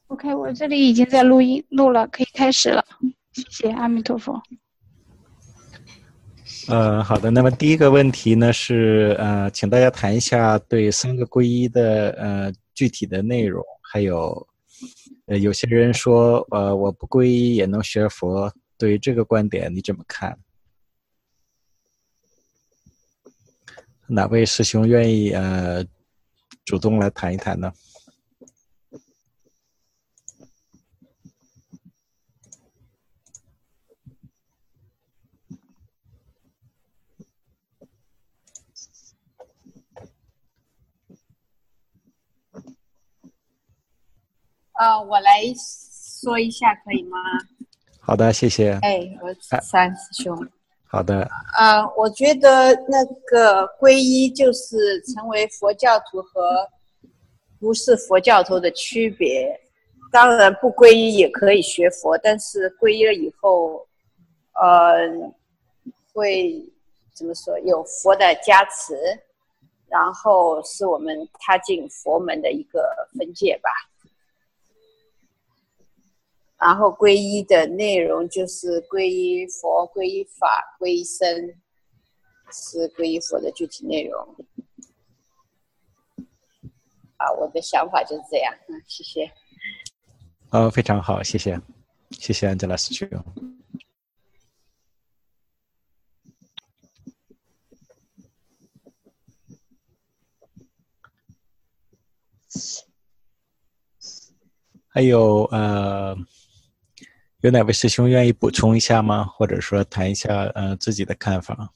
OK，我这里已经在录了，可以开始了。谢谢阿弥陀佛。 好的。那么第一个问题呢是请大家谈一下对三个皈依的具体的内容，还有有些人说我不皈依也能学佛，对于这个观点你怎么看？哪位师兄愿意主动来谈一谈呢？ 我来说一下可以吗？ 好的，谢谢。 我三师兄。 好的。 我觉得那个皈依就是成为佛教徒和不是佛教徒的区别。当然不皈依也可以学佛，但是皈依了以后，会怎么说？有佛的加持，然后是我们踏进佛门的一个分界吧。然后皈依的内容就是皈依佛、皈依法、皈依僧，是皈依佛的具体内容。我的想法就是这样。谢谢。 非常好，谢谢，谢谢安吉拉师兄。还有有哪位师兄愿意补充一下吗？或者说谈一下自己的看法？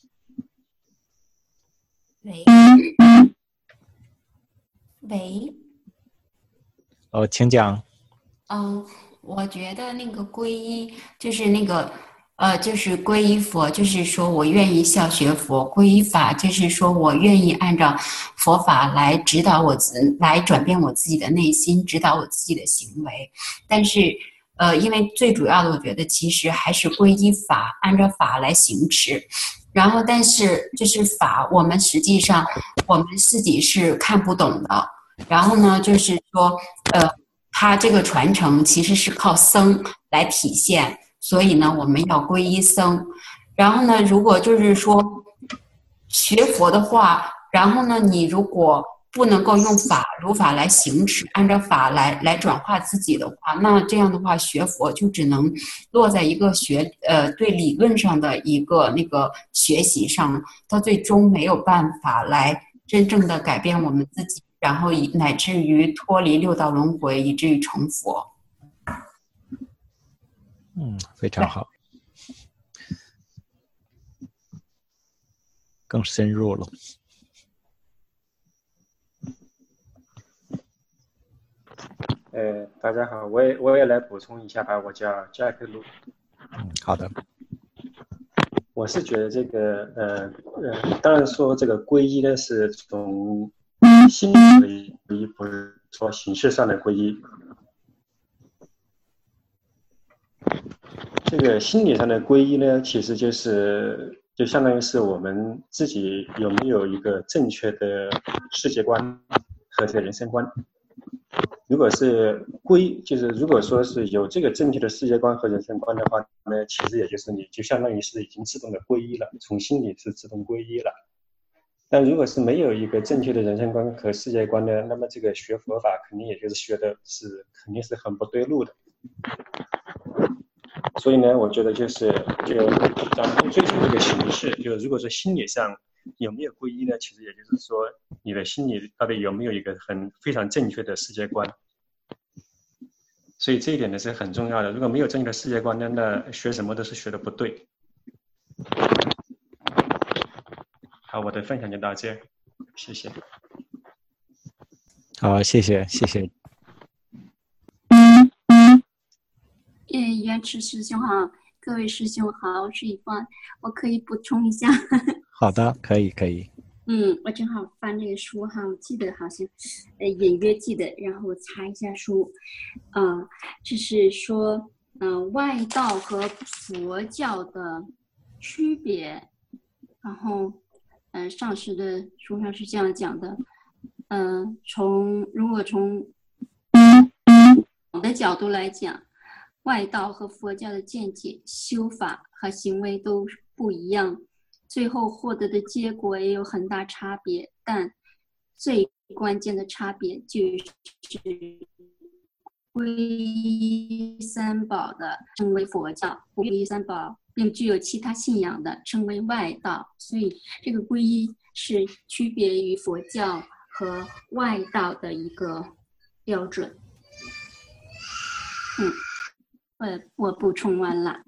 喂。 请讲。 我觉得那个皈依就是那个就是皈依佛，就是说我愿意效学佛；皈依法，就是说我愿意按照佛法来指导来转变我自己的内心，指导我自己的行为。但是因为最主要的，我觉得其实还是皈依法，按照法来行持。然后，但是就是法，我们实际上我们自己是看不懂的。然后呢，就是说它这个传承其实是靠僧来体现，所以呢，我们要皈依僧。然后呢，如果就是说学佛的话，然后呢，你如果不能够用如法来行持，按照法来转化自己的话，那这样的话，学佛就只能落在一个对理论上的一个那个学习上，到最终没有办法来真正的改变我们自己。然后乃至于脱离六道轮回，以至于成佛。 非常好，更深入了。 大家好，我也来补充一下吧，我叫加克鲁。 好的。 我是觉得这个当然说这个皈依呢是从心理的皈依，不是说形式上的皈依。这个心理上的皈依呢，其实就相当于是我们自己有没有一个正确的世界观和这个人生观。如果是就是如果说是有这个正确的世界观和人生观的话呢，其实也就是你就相当于是已经自动的皈依了，从心里是自动皈依了。但如果是没有一个正确的人生观和世界观呢，那么这个学佛法肯定也就是学的肯定是很不对路的。所以呢，我觉得就咱们追求这个形式，就如果说心理上有没有皈依呢，其实也就是说你的心里到底有没有一个非常正确的世界观。所以这一点呢是很重要的。如果没有正确的世界观呢，那学什么都是学的不对。好，我的分享就到这，谢谢。 好，谢谢，谢谢。 圆池师兄好，各位师兄好，我是一芳，我可以补充一下。 好的，可以。 我正好翻这个书哈，我记得好像隐约记得，然后我查一下书，就是说外道和佛教的区别，然后上师的书上是这样讲的，如果从的角度来讲，外道和佛教的见解、修法和行为都不一样，最后获得的结果也有很大差别，但最关键的差别就是皈依三宝的称为佛教，不皈依三宝并具有其他信仰的称为外道，所以这个皈依是区别于佛教和外道的一个标准。我补充完了。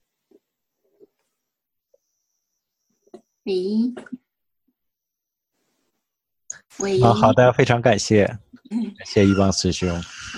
喂， 好的，非常感谢，感谢一帮师兄。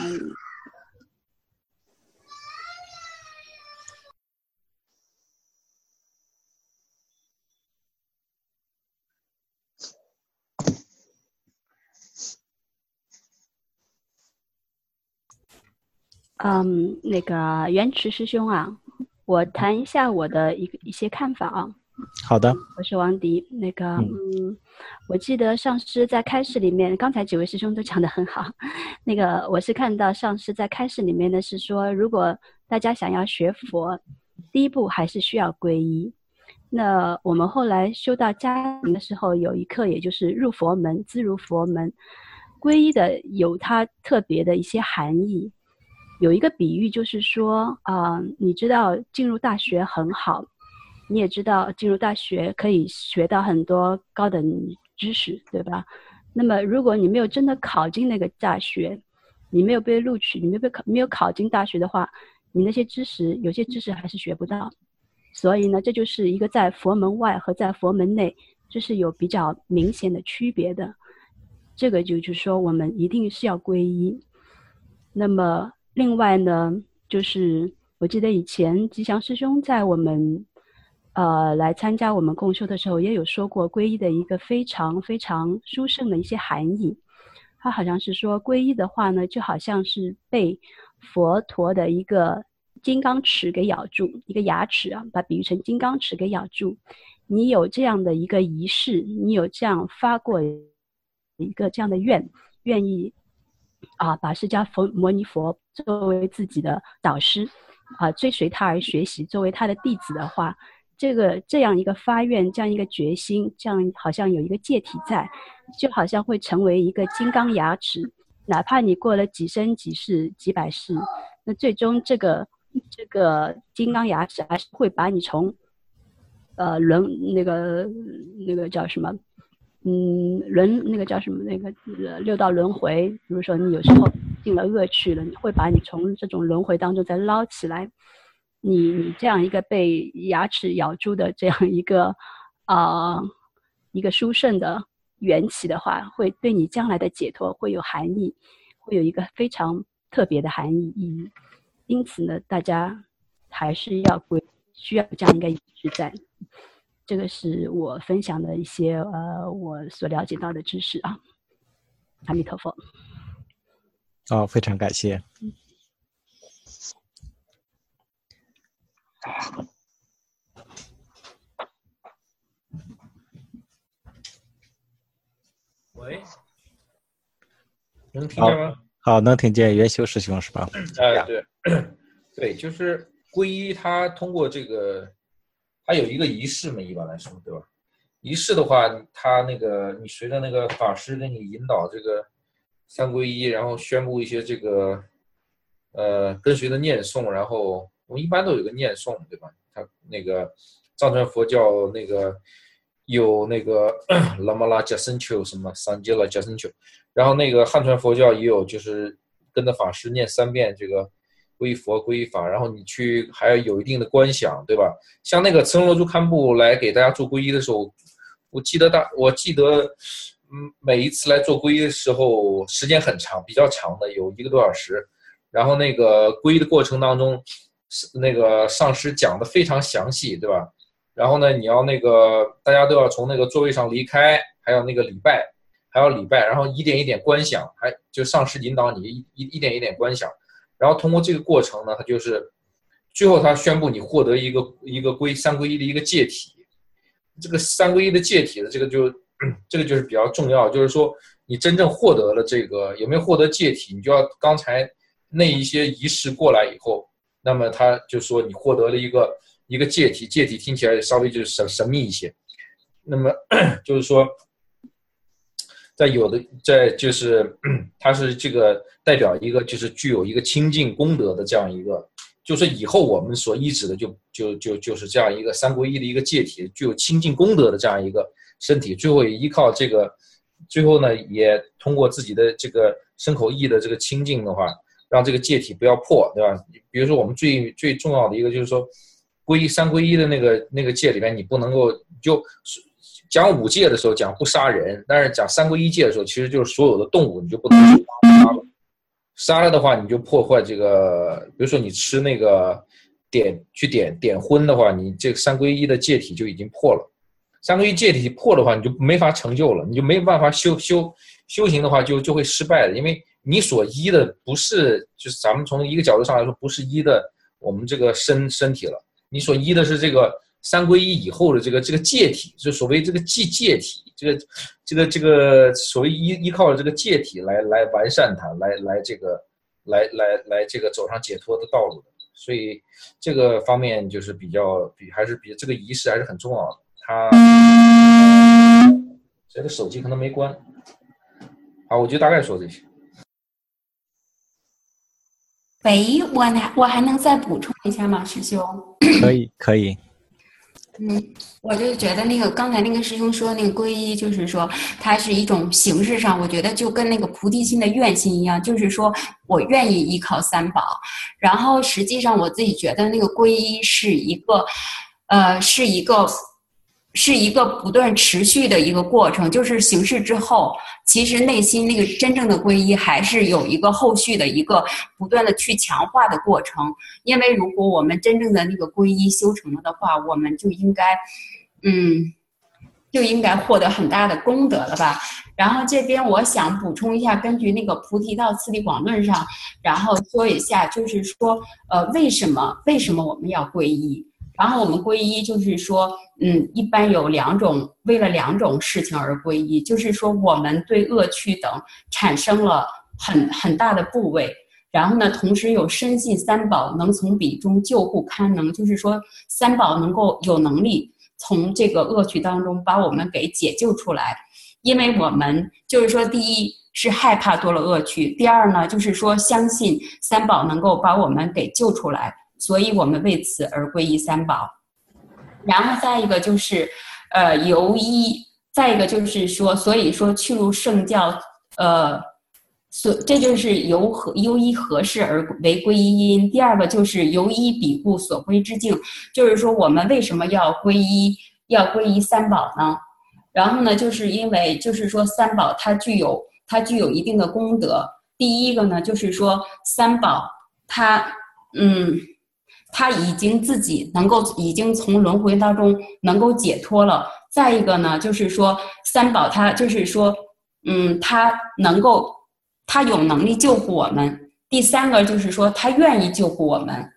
那个元池师兄啊，我谈一下我的一些看法啊。 好的， 我是王迪。那个我记得上师在开示里面，刚才几位师兄都讲得很好。那个我是看到上师在开示里面呢是说，如果大家想要学佛，第一步还是需要皈依。那我们后来修到家庭的时候，有一课也就是入佛门，自入佛门。皈依的有它特别的一些含义。有一个比喻就是说你知道进入大学很好，你也知道进入大学可以学到很多高等知识，对吧？那么如果你没有真的考进那个大学，你没有被录取，你没有考进大学的话，你那些知识有些知识还是学不到。所以呢，这就是一个在佛门外和在佛门内，这是有比较明显的区别的。这个就是说我们一定是要皈依。那么另外呢，就是我记得以前吉祥师兄在我们来参加我们共修的时候也有说过皈依的一个非常非常殊胜的一些含义。他好像是说皈依的话呢，就好像是被佛陀的一个金刚齿给咬住，一个牙齿啊，把比喻成金刚齿给咬住。你有这样的一个仪式，你有这样发过一个这样的愿意把释迦牟尼佛作为自己的导师追随他而学习，作为他的弟子的话，这样一个发愿，这样一个决心，这样好像有一个戒体在，就好像会成为一个金刚牙齿，哪怕你过了几生几世几百世，那最终这个金刚牙齿还是会把你从那个叫什么那个叫什么那个六道轮回，比如说你有时候进了恶趣了，你会把你从这种轮回当中再捞起来。你这样一个被牙齿咬住的这样一个殊胜的缘起的话，会对你将来的解脱会有含义，会有一个非常特别的含义意义。因此呢，大家还是需要这样一个意识在。这个是我分享的一些我所了解到的知识啊。阿弥陀佛。 非常感谢。 喂，能听见吗？ 好，能听见。元修师兄是吧？ 对，对，就是皈依，他通过这个，他有一个仪式嘛，一般来说，对吧？仪式的话，他那个你随着那个法师给你引导这个三皈依，然后宣布一些这个跟随的念诵，然后我们一般都有个念诵，对吧？他那个藏传佛教那个有那个拉玛拉加森丘什么桑杰拉加森丘，然后那个汉传佛教也有，就是跟着法师念3遍这个皈依佛皈依法，然后你去还要有一定的观想，对吧？像那个慈龙罗珠堪布来给大家做皈依的时候，我记得每一次来做皈依的时候时间很长，比较长的，有1个多小时。然后那个皈依的过程当中，那个上师讲的非常详细，对吧？然后呢，你要那个大家都要从那个座位上离开，还有那个礼拜，然后一点一点观想，还就上师引导你一点一点观想。然后通过这个过程呢，他就是最后他宣布你获得一个三皈依的一个戒体。这个三皈依的戒体的这个就是比较重要，就是说你真正获得了这个有没有获得戒体，你就要刚才那一些仪式过来以后，那么他就说你获得了一个戒体，戒体听起来稍微就是神秘一些。那么就是说，在就是它是这个代表一个就是具有一个清净功德的这样一个，就是以后我们所依止的就是这样一个三皈依的一个戒体，具有清净功德的这样一个身体，最后也依靠这个，最后呢也通过自己的这个身口意的这个清净的话，让这个戒体不要破，对吧？比如说我们最重要的一个就是说，三皈依的那个戒里面，你不能够就讲五戒的时候讲不杀人，但是讲三皈依戒的时候，其实就是所有的动物你就不能杀了。杀了的话，你就破坏这个，比如说你吃那个点荤的话，你这个三皈依的戒体就已经破了。三皈依戒体破的话，你就没法成就了，你就没办法修行的话就会失败的，因为你所依的不是，就是咱们从一个角度上来说，不是依的我们这个身体了，你所依的是这个三皈依以后的这个戒体，就所谓这个戒体，这个所谓依靠这个戒体来完善它，来这个走上解脱的道路的。所以这个方面就是比这个仪式还是很重要的。谁的手机可能没关？好，我就大概说这些。 喂，我还能再补充一下吗，师兄？ 可以。 我就觉得那个刚才那个师兄说那个皈依，就是说它是一种形式上，我觉得就跟那个菩提心的愿心一样，就是说我愿意依靠三宝。然后实际上我自己觉得那个皈依是一个不断持续的一个过程，就是形式之后，其实内心那个真正的皈依还是有一个后续的一个不断的去强化的过程。因为如果我们真正的那个皈依修成了的话，我们就应该获得很大的功德了吧。然后这边我想补充一下，根据那个菩提道次第广论上，然后说一下，就是说为什么我们要皈依。然后我们皈依就是说，一般有为了两种事情而皈依，就是说我们对恶趣等产生了很大的怖畏，然后呢，同时有深信三宝能从彼中救护堪能，就是说三宝能够有能力从这个恶趣当中把我们给解救出来。因为我们就是说，第一是害怕多了恶趣，第二呢就是说相信三宝能够把我们给救出来。所以我们为此而皈依三宝。然后再一个就是再一个就是说，所以说去入圣教这就是由依何事而为皈依因。第二个就是由依彼故所归之境，就是说我们为什么要皈依三宝呢？然后呢，就是因为就是说三宝它具有一定的功德。第一个呢，就是说三宝他已经自己已经从轮回当中能够解脱了。再一个呢，就是说三宝他就是说，他有能力救护我们。第三个就是说他愿意救护我们。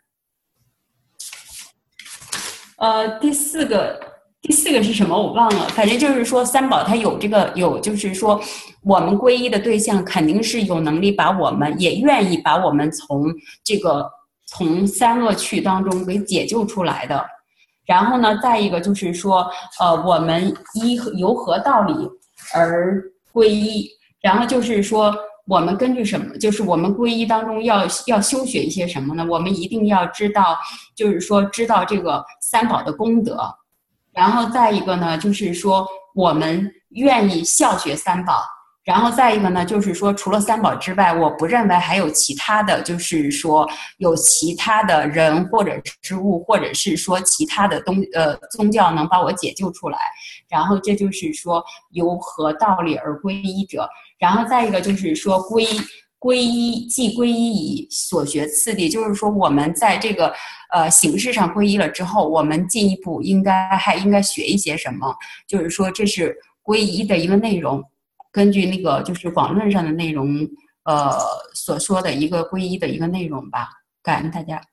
第四个是什么我忘了，反正就是说三宝它就是说我们皈依的对象肯定是有能力把我们，也愿意把我们从三恶趣当中给解救出来的。然后呢，再一个就是说，我们由何道理而皈依？然后就是说，我们根据什么？就是我们皈依当中要修学一些什么呢？我们一定要知道，就是说知道这个三宝的功德。然后再一个呢，就是说我们愿意效学三宝。然后再一个呢，就是说除了三宝之外，我不认为还有其他的，就是说有其他的人或者是物，或者是说其他的宗教能把我解救出来。然后这就是说由何道理而皈依者。然后再一个就是说皈依即皈依以所学次第，就是说我们在这个形式上皈依了之后，我们进一步还应该学一些什么，就是说这是皈依的一个内容。根据那个就是广论上的内容，所说的一个皈依的一个内容吧。感恩大家。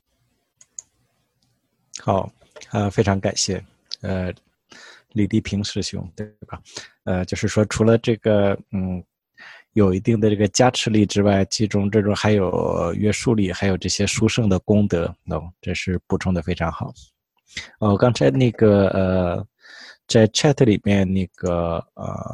好，非常感谢，李丽萍师兄，对吧？就是说，除了这个， 有一定的这个加持力之外，其中这种还有约束力，还有这些殊胜的功德。这是补充的非常好。刚才那个在 chat 里面那个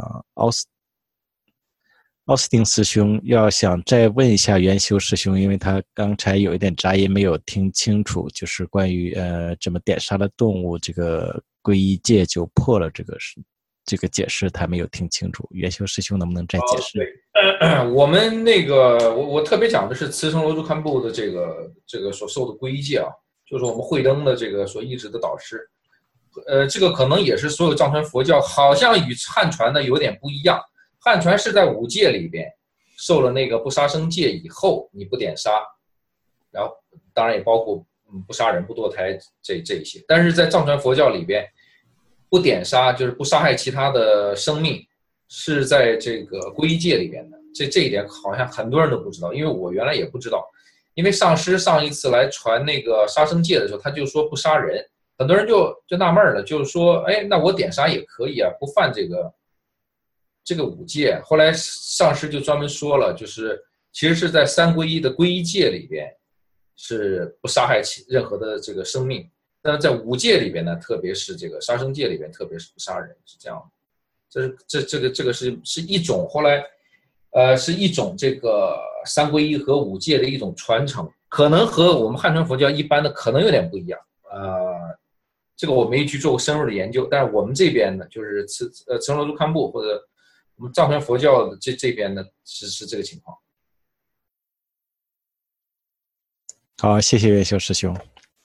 奥斯汀师兄要想再问一下元修师兄，因为他刚才有一点杂音没有听清楚，就是关于怎么点杀了动物这个皈依戒就破了这个解释他没有听清楚，元修师兄能不能再解释？ 我们那个我特别讲的是慈城罗珠堪布的这个所受的皈依戒啊，就是我们慧灯的这个所一直的导师。这个可能也是所有藏传佛教好像与汉传的有点不一样。汉传是在五戒里边受了那个不杀生戒以后，你不点杀，然后当然也包括不杀人、不堕胎这一些。但是在藏传佛教里边，不点杀就是不杀害其他的生命，是在这个皈依戒里边的。这一点好像很多人都不知道，因为我原来也不知道。因为上师上一次来传那个杀生戒的时候，他就说不杀人，很多人就纳闷了，就是说，哎，那我点杀也可以啊，不犯这个五戒。后来上师就专门说了，就是其实是在三皈依的皈依戒里边是不杀害任何的这个生命，但是在五戒里边呢，特别是这个杀生戒里边，特别是不杀人，是这样的。这个是一种后来是一种这个三皈依和五戒的一种传承，可能和我们汉传佛教一般的可能有点不一样。这个我没去做过深入的研究，但是我们这边呢，就是慈城罗珠堪布或者我们藏传佛教的这边呢是这个情况。 好，谢谢元修师兄。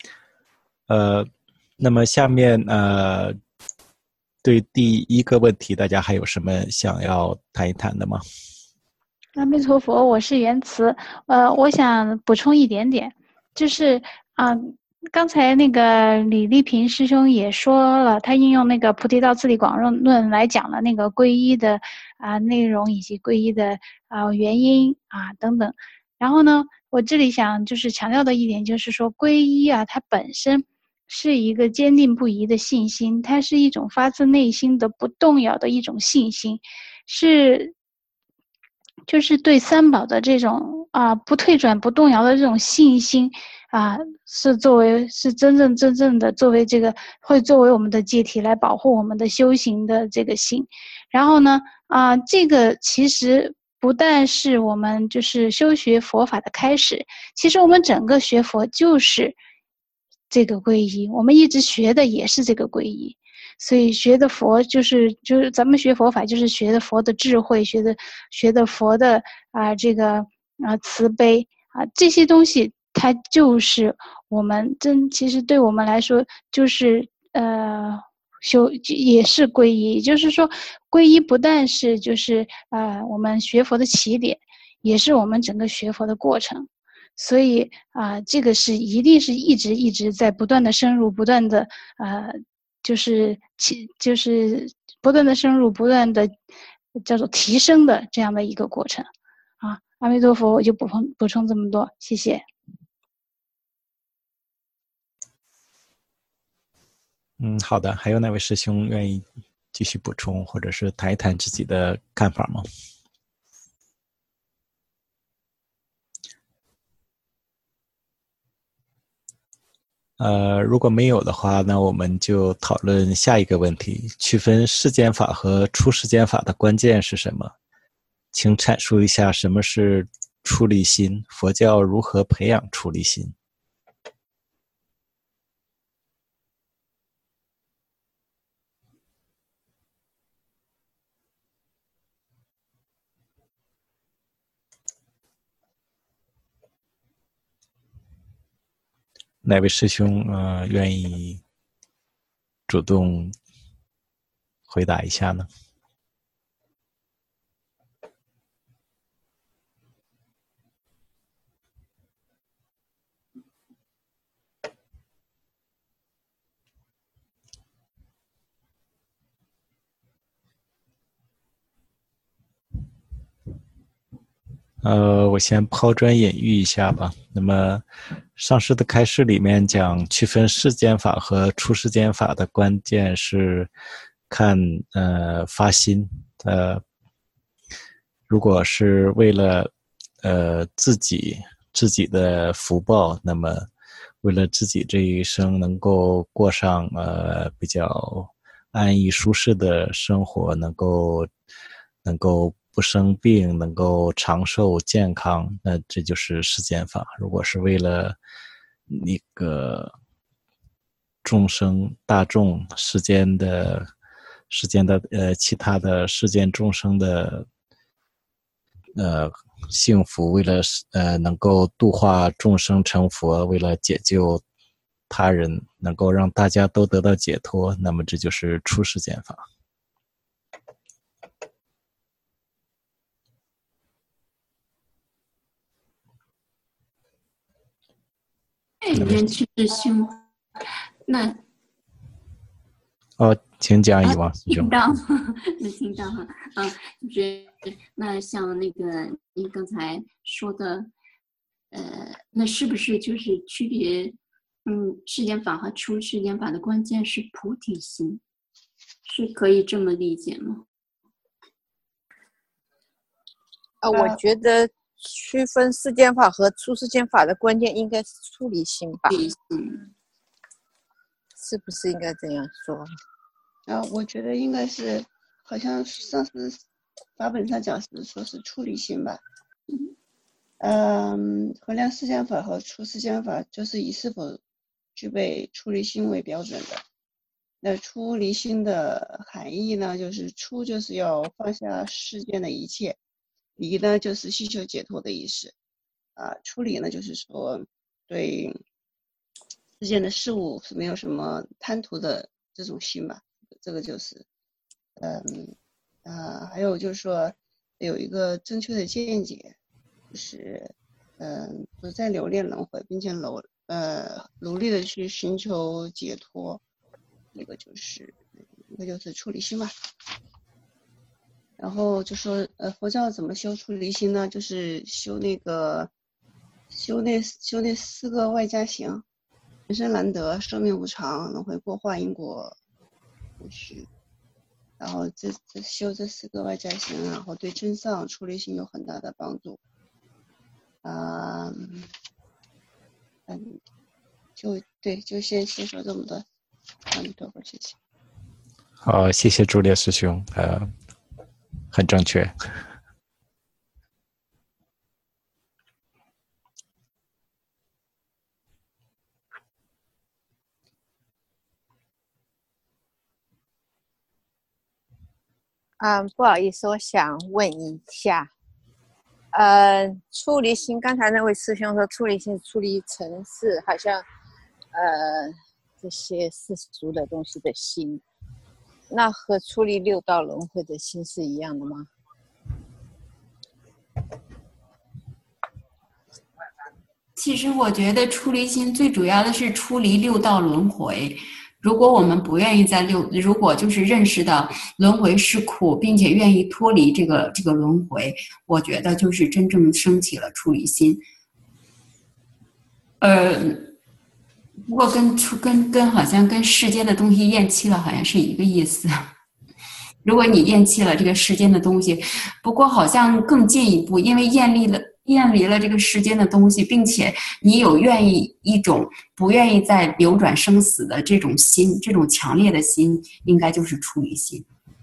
那么下面对第一个问题，大家还有什么想要谈一谈的吗？ 阿弥陀佛，我是元慈。我想补充一点点，就是刚才那个李丽萍师兄也说了，他应用那个《菩提道次第广论》来讲了那个皈依的内容以及皈依的原因等等。然后呢，我这里想就是强调的一点就是说，皈依它本身是一个坚定不移的信心，它是一种发自内心的不动摇的一种信心，就是对三宝的这种不退转不动摇的这种信心是真正的作为会作为我们的戒体来保护我们的修行的这个心。然后呢这个其实不但是我们就是修学佛法的开始，其实我们整个学佛就是这个皈依，我们一直学的也是这个皈依。所以学的佛就是咱们学佛法就是学的佛的智慧，学的佛的这个慈悲这些东西，它就是我们其实对我们来说就是也是皈依。也就是说皈依不但是就是我们学佛的起点，也是我们整个学佛的过程。所以这个是一定是一直在不断的深入，不断的就是不断的深入，不断的叫做提升的这样的一个过程阿弥陀佛，我就补充这么多，谢谢。 好的，还有哪位师兄愿意继续补充，或者是谈一谈自己的看法吗？如果没有的话，那我们就讨论下一个问题：区分世间法和出世间法的关键是什么？请阐述一下什么是出离心，佛教如何培养出离心？哪位师兄愿意主动回答一下呢？我先抛砖引玉一下吧。那么上师的开示里面讲区分世间法和出世间法的关键是看发心。 如果是为了自己的福报，那么为了自己这一生能够过上比较安逸舒适的生活，能够不生病，能够长寿健康，那这就是世间法。如果是为了那个众生大众世间的其他的世间众生的幸福，为了能够度化众生成佛，为了解救他人，能够让大家都得到解脱，那么这就是出世间法。 人去的修，那请讲，以往师兄。 听到，能听到哈，就是那像那个您刚才说的，那是不是就是区别？世间法和出世间法的关键是菩提心，是可以这么理解吗？ 我觉得区分世间法和出世间法的关键应该是出离心吧？是不是应该这样说？ 我觉得应该是，好像上次法本上讲是说是出离心吧。衡量世间法和出世间法，就是以是否具备出离心为标准的。那出离心的含义呢，就是出就是要放下世间的一切，离呢就是希求解脱的意思。出离呢就是说对世间的事物是没有什么贪图的这种心吧。这个就是还有就是说有一个正确的见解，就是不再留恋轮回，并且努力的去寻求解脱，那个就是出离心嘛。然后就说佛教怎么修出离心呢？就是修那四个外加行：人生难得，寿命无常，轮回过患，因果无序。然后修这四个外加行，然后对真上出离心有很大的帮助。就先说这么多。阿弥陀佛，谢谢。 好，谢谢朱烈师兄，很正确。 不好意思，我想问一下，出离心，刚才那位师兄说出离心出离尘世，好像这些世俗的东西的心，那和出离六道轮回的心是一样的吗？ 其实我觉得出离心最主要的是出离六道轮回。如果我们不愿意如果就是认识到轮回是苦，并且愿意脱离这个轮回，我觉得就是真正升起了出离心。不过跟好像跟世间的东西厌弃了好像是一个意思。如果你厌弃了这个世间的东西，不过好像更进一步，因为厌离了这个世间的东西，并且你有一种不愿意再流转生死的这种心，这种强烈的心，应该就是出离心。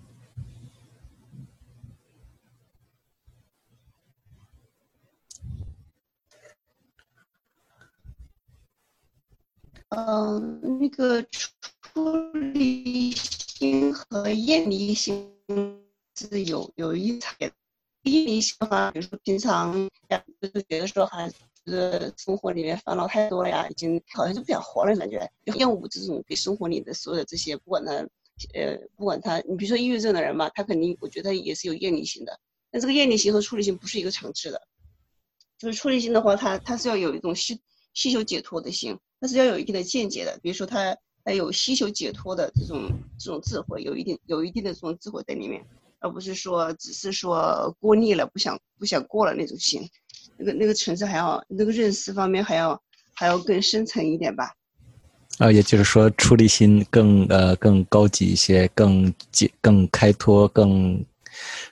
那个出离心和厌离心是有一差别的。厌离心的话，比如说平常就是觉得说还是生活里面烦恼太多了呀，已经好像就不想活了，感觉就厌恶这种给生活里的所有的这些，不管他，你比如说抑郁症的人嘛，他肯定我觉得也是有厌离心的。但这个厌离心和出离心不是一个层次的。就是出离心的话，他是要有一种希求解脱的心，但是要有一定的见解的。比如说他有希求解脱的这种智慧，有一定的这种智慧在里面，而不是说只是说过腻了不想过了那种心。那个层次还要那个认识方面还要更深层一点吧。 也就是说出离心更高级一些，更开脱，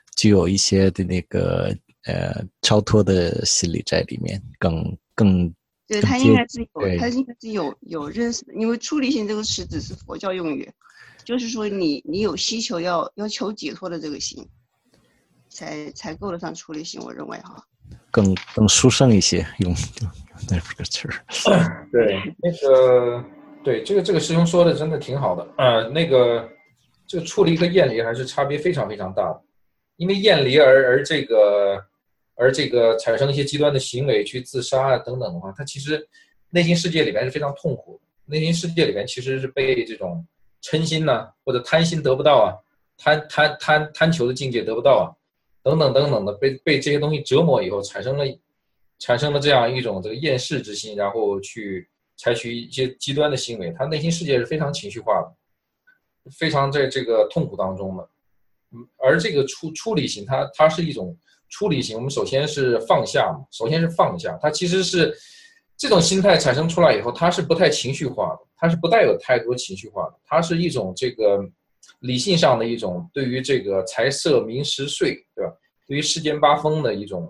具有一些的那个超脱的心理在里面，更对，他应该是对有认识的，因为出离心这个词只是佛教用语，就是说你有需求要求解脱的这个心，才够得上出离心，我认为哈。 更殊胜一些，用那个词儿。 对，那个对这个师兄说的真的挺好的。那个这个出离和厌离还是差别非常非常大的，因为厌离而这个产生一些极端的行为，去自杀啊等等的话，他其实内心世界里面是非常痛苦的。内心世界里面其实是被这种嗔心呐、或者贪心得不到啊，贪求的境界得不到啊，等等等等的，被这些东西折磨以后，产生了这样一种这个厌世之心，然后去采取一些极端的行为。他内心世界是非常情绪化的，非常在这个痛苦当中的。而这个出离心，它是一种出离心。我们首先是放下嘛，它其实是这种心态产生出来以后，它是不太情绪化的，它是不带有太多情绪化的，它是一种这个理性上的一种对于这个财色名食睡，对吧？对于世间八风的一种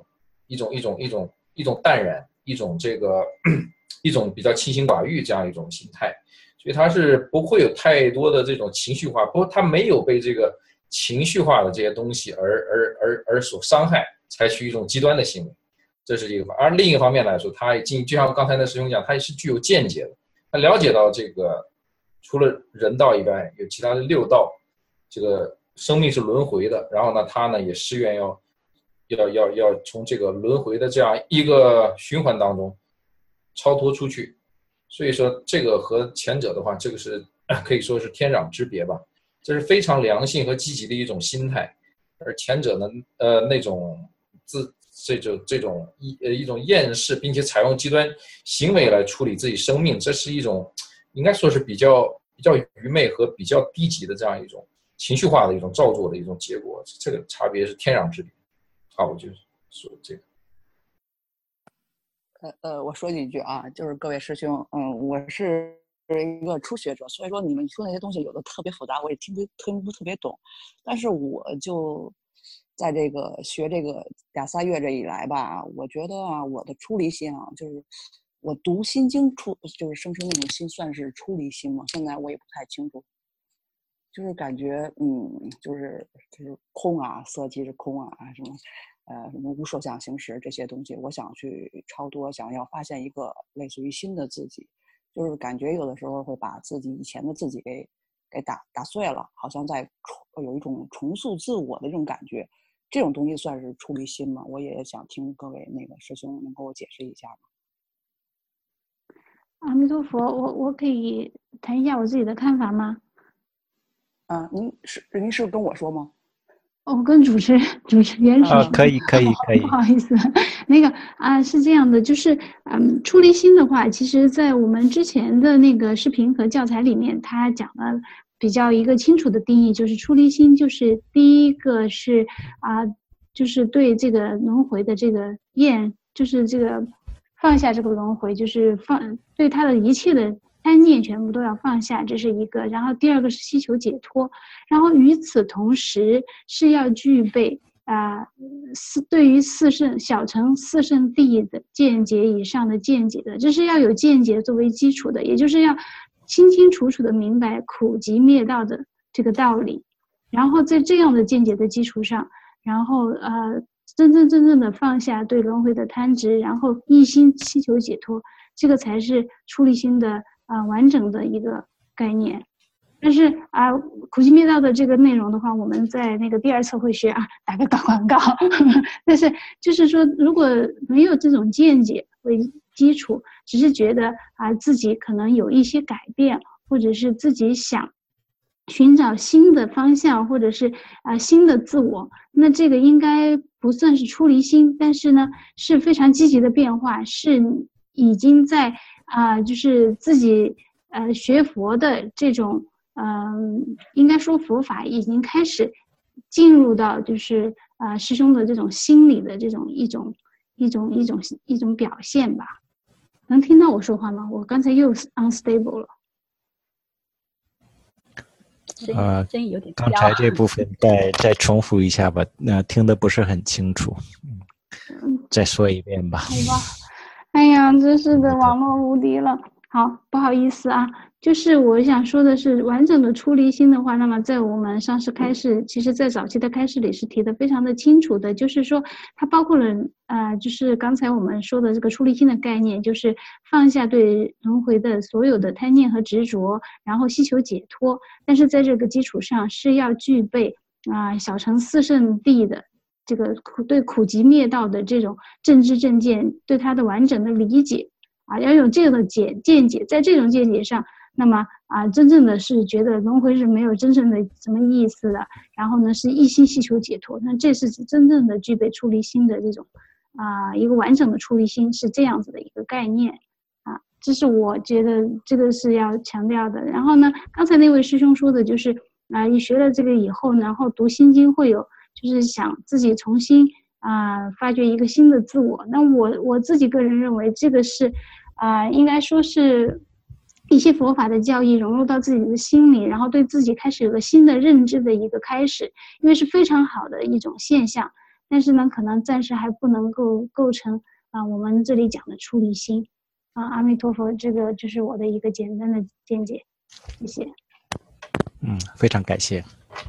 淡然，一种这个一种比较清心寡欲这样一种心态，所以它是不会有太多的这种情绪化，不过它没有被这个情绪化的这些东西而所伤害，采取一种极端的行为，这是一个。而另一个方面来说，他就像刚才那师兄讲，他也是具有见解的，他了解到这个除了人道以外，有其他的六道，这个生命是轮回的。然后呢，他呢也誓愿要从这个轮回的这样一个循环当中超脱出去。所以说，这个和前者的话，这个是可以说是天壤之别吧。这是非常良性和积极的一种心态，而前者呢，那种一种厌世，并且采用极端行为来处理自己生命，这是一种应该说是比较愚昧和比较低级的这样一种情绪化的一种造作的一种结果。这个差别是天壤之别。好，我就说这个。 我说几句啊，就是各位师兄，我是一个初学者，所以说你们说那些东西有的特别复杂，我也听不特别懂。但是我就在这个学这个2-3月这以来吧，我觉得啊，我的出离心啊，就是我读心经就是生成那种心，算是出离心吗？现在我也不太清楚，就是感觉就是空啊，色即是空啊，什么无所想行识这些东西，我想去超脱，想要发现一个类似于新的自己，就是感觉有的时候会把自己以前的自己给打碎了，好像在有一种重塑自我的这种感觉。这种东西算是出离心吗？我也想听各位那个师兄能给我解释一下吗？ 阿弥陀佛，我可以谈一下我自己的看法吗？ 您是跟我说吗？ 我跟主持人说。 可以。 不好意思，那个是这样的，就是出离心的话，其实在我们之前的那个视频和教材里面，他讲了比较一个清楚的定义，就是出离心，就是第一个是就是对这个轮回的这个就是这个放下这个轮回，就是对他的一切的贪念全部都要放下，这是一个。然后第二个是希求解脱，然后与此同时是要具备对于小乘四圣谛的见解以上的见解的，这是要有见解作为基础的，也就是要清清楚楚的明白苦集灭道的这个道理，然后在这样的见解的基础上，然后真正的放下对轮回的贪执，然后一心希求解脱，这个才是出离心的完整的一个概念。但是苦集灭道的这个内容的话，我们在那个第2册会学打个广告但是就是说，如果没有这种见解为基础，只是觉得自己可能有一些改变，或者是自己想寻找新的方向，或者是新的自我，那这个应该不算是出离心，但是呢是非常积极的变化，是已经在就是自己学佛的这种应该说佛法已经开始进入到就是师兄的这种心理的这种一种表现吧。能听到我说话吗？我刚才又 unstable 了。 声音有点刚才这部分再重复一下吧，听得不是很清楚，再说一遍吧。 好吧，哎呀，真是的，网络无敌了。好，不好意思啊，就是我想说的是，完整的出离心的话，那么在我们上师开示，其实在早期的开示里是提的非常的清楚的，就是说它包括了就是刚才我们说的这个出离心的概念，就是放下对轮回的所有的贪念和执着，然后希求解脱。但是在这个基础上是要具备小乘四圣谛的这个对苦集灭道的这种正知正见，对它的完整的理解。要有这样的见解，在这种见解上，那么真正的是觉得轮回是没有真正的什么意思的，然后呢是一心希求解脱，那这是真正的具备出离心的这种一个完整的出离心，是这样子的一个概念这是我觉得这个是要强调的。然后呢，刚才那位师兄说的就是你学了这个以后，然后读心经会有就是想自己重新发掘一个新的自我。那我自己个人认为这个是应该说是一些佛法的教义融入到自己的心里，然后对自己开始有个新的认知的一个开始，因为是非常好的一种现象。但是呢，可能暂时还不能够构成我们这里讲的出离心阿弥陀佛，这个就是我的一个简单的见解，谢谢。 非常感谢。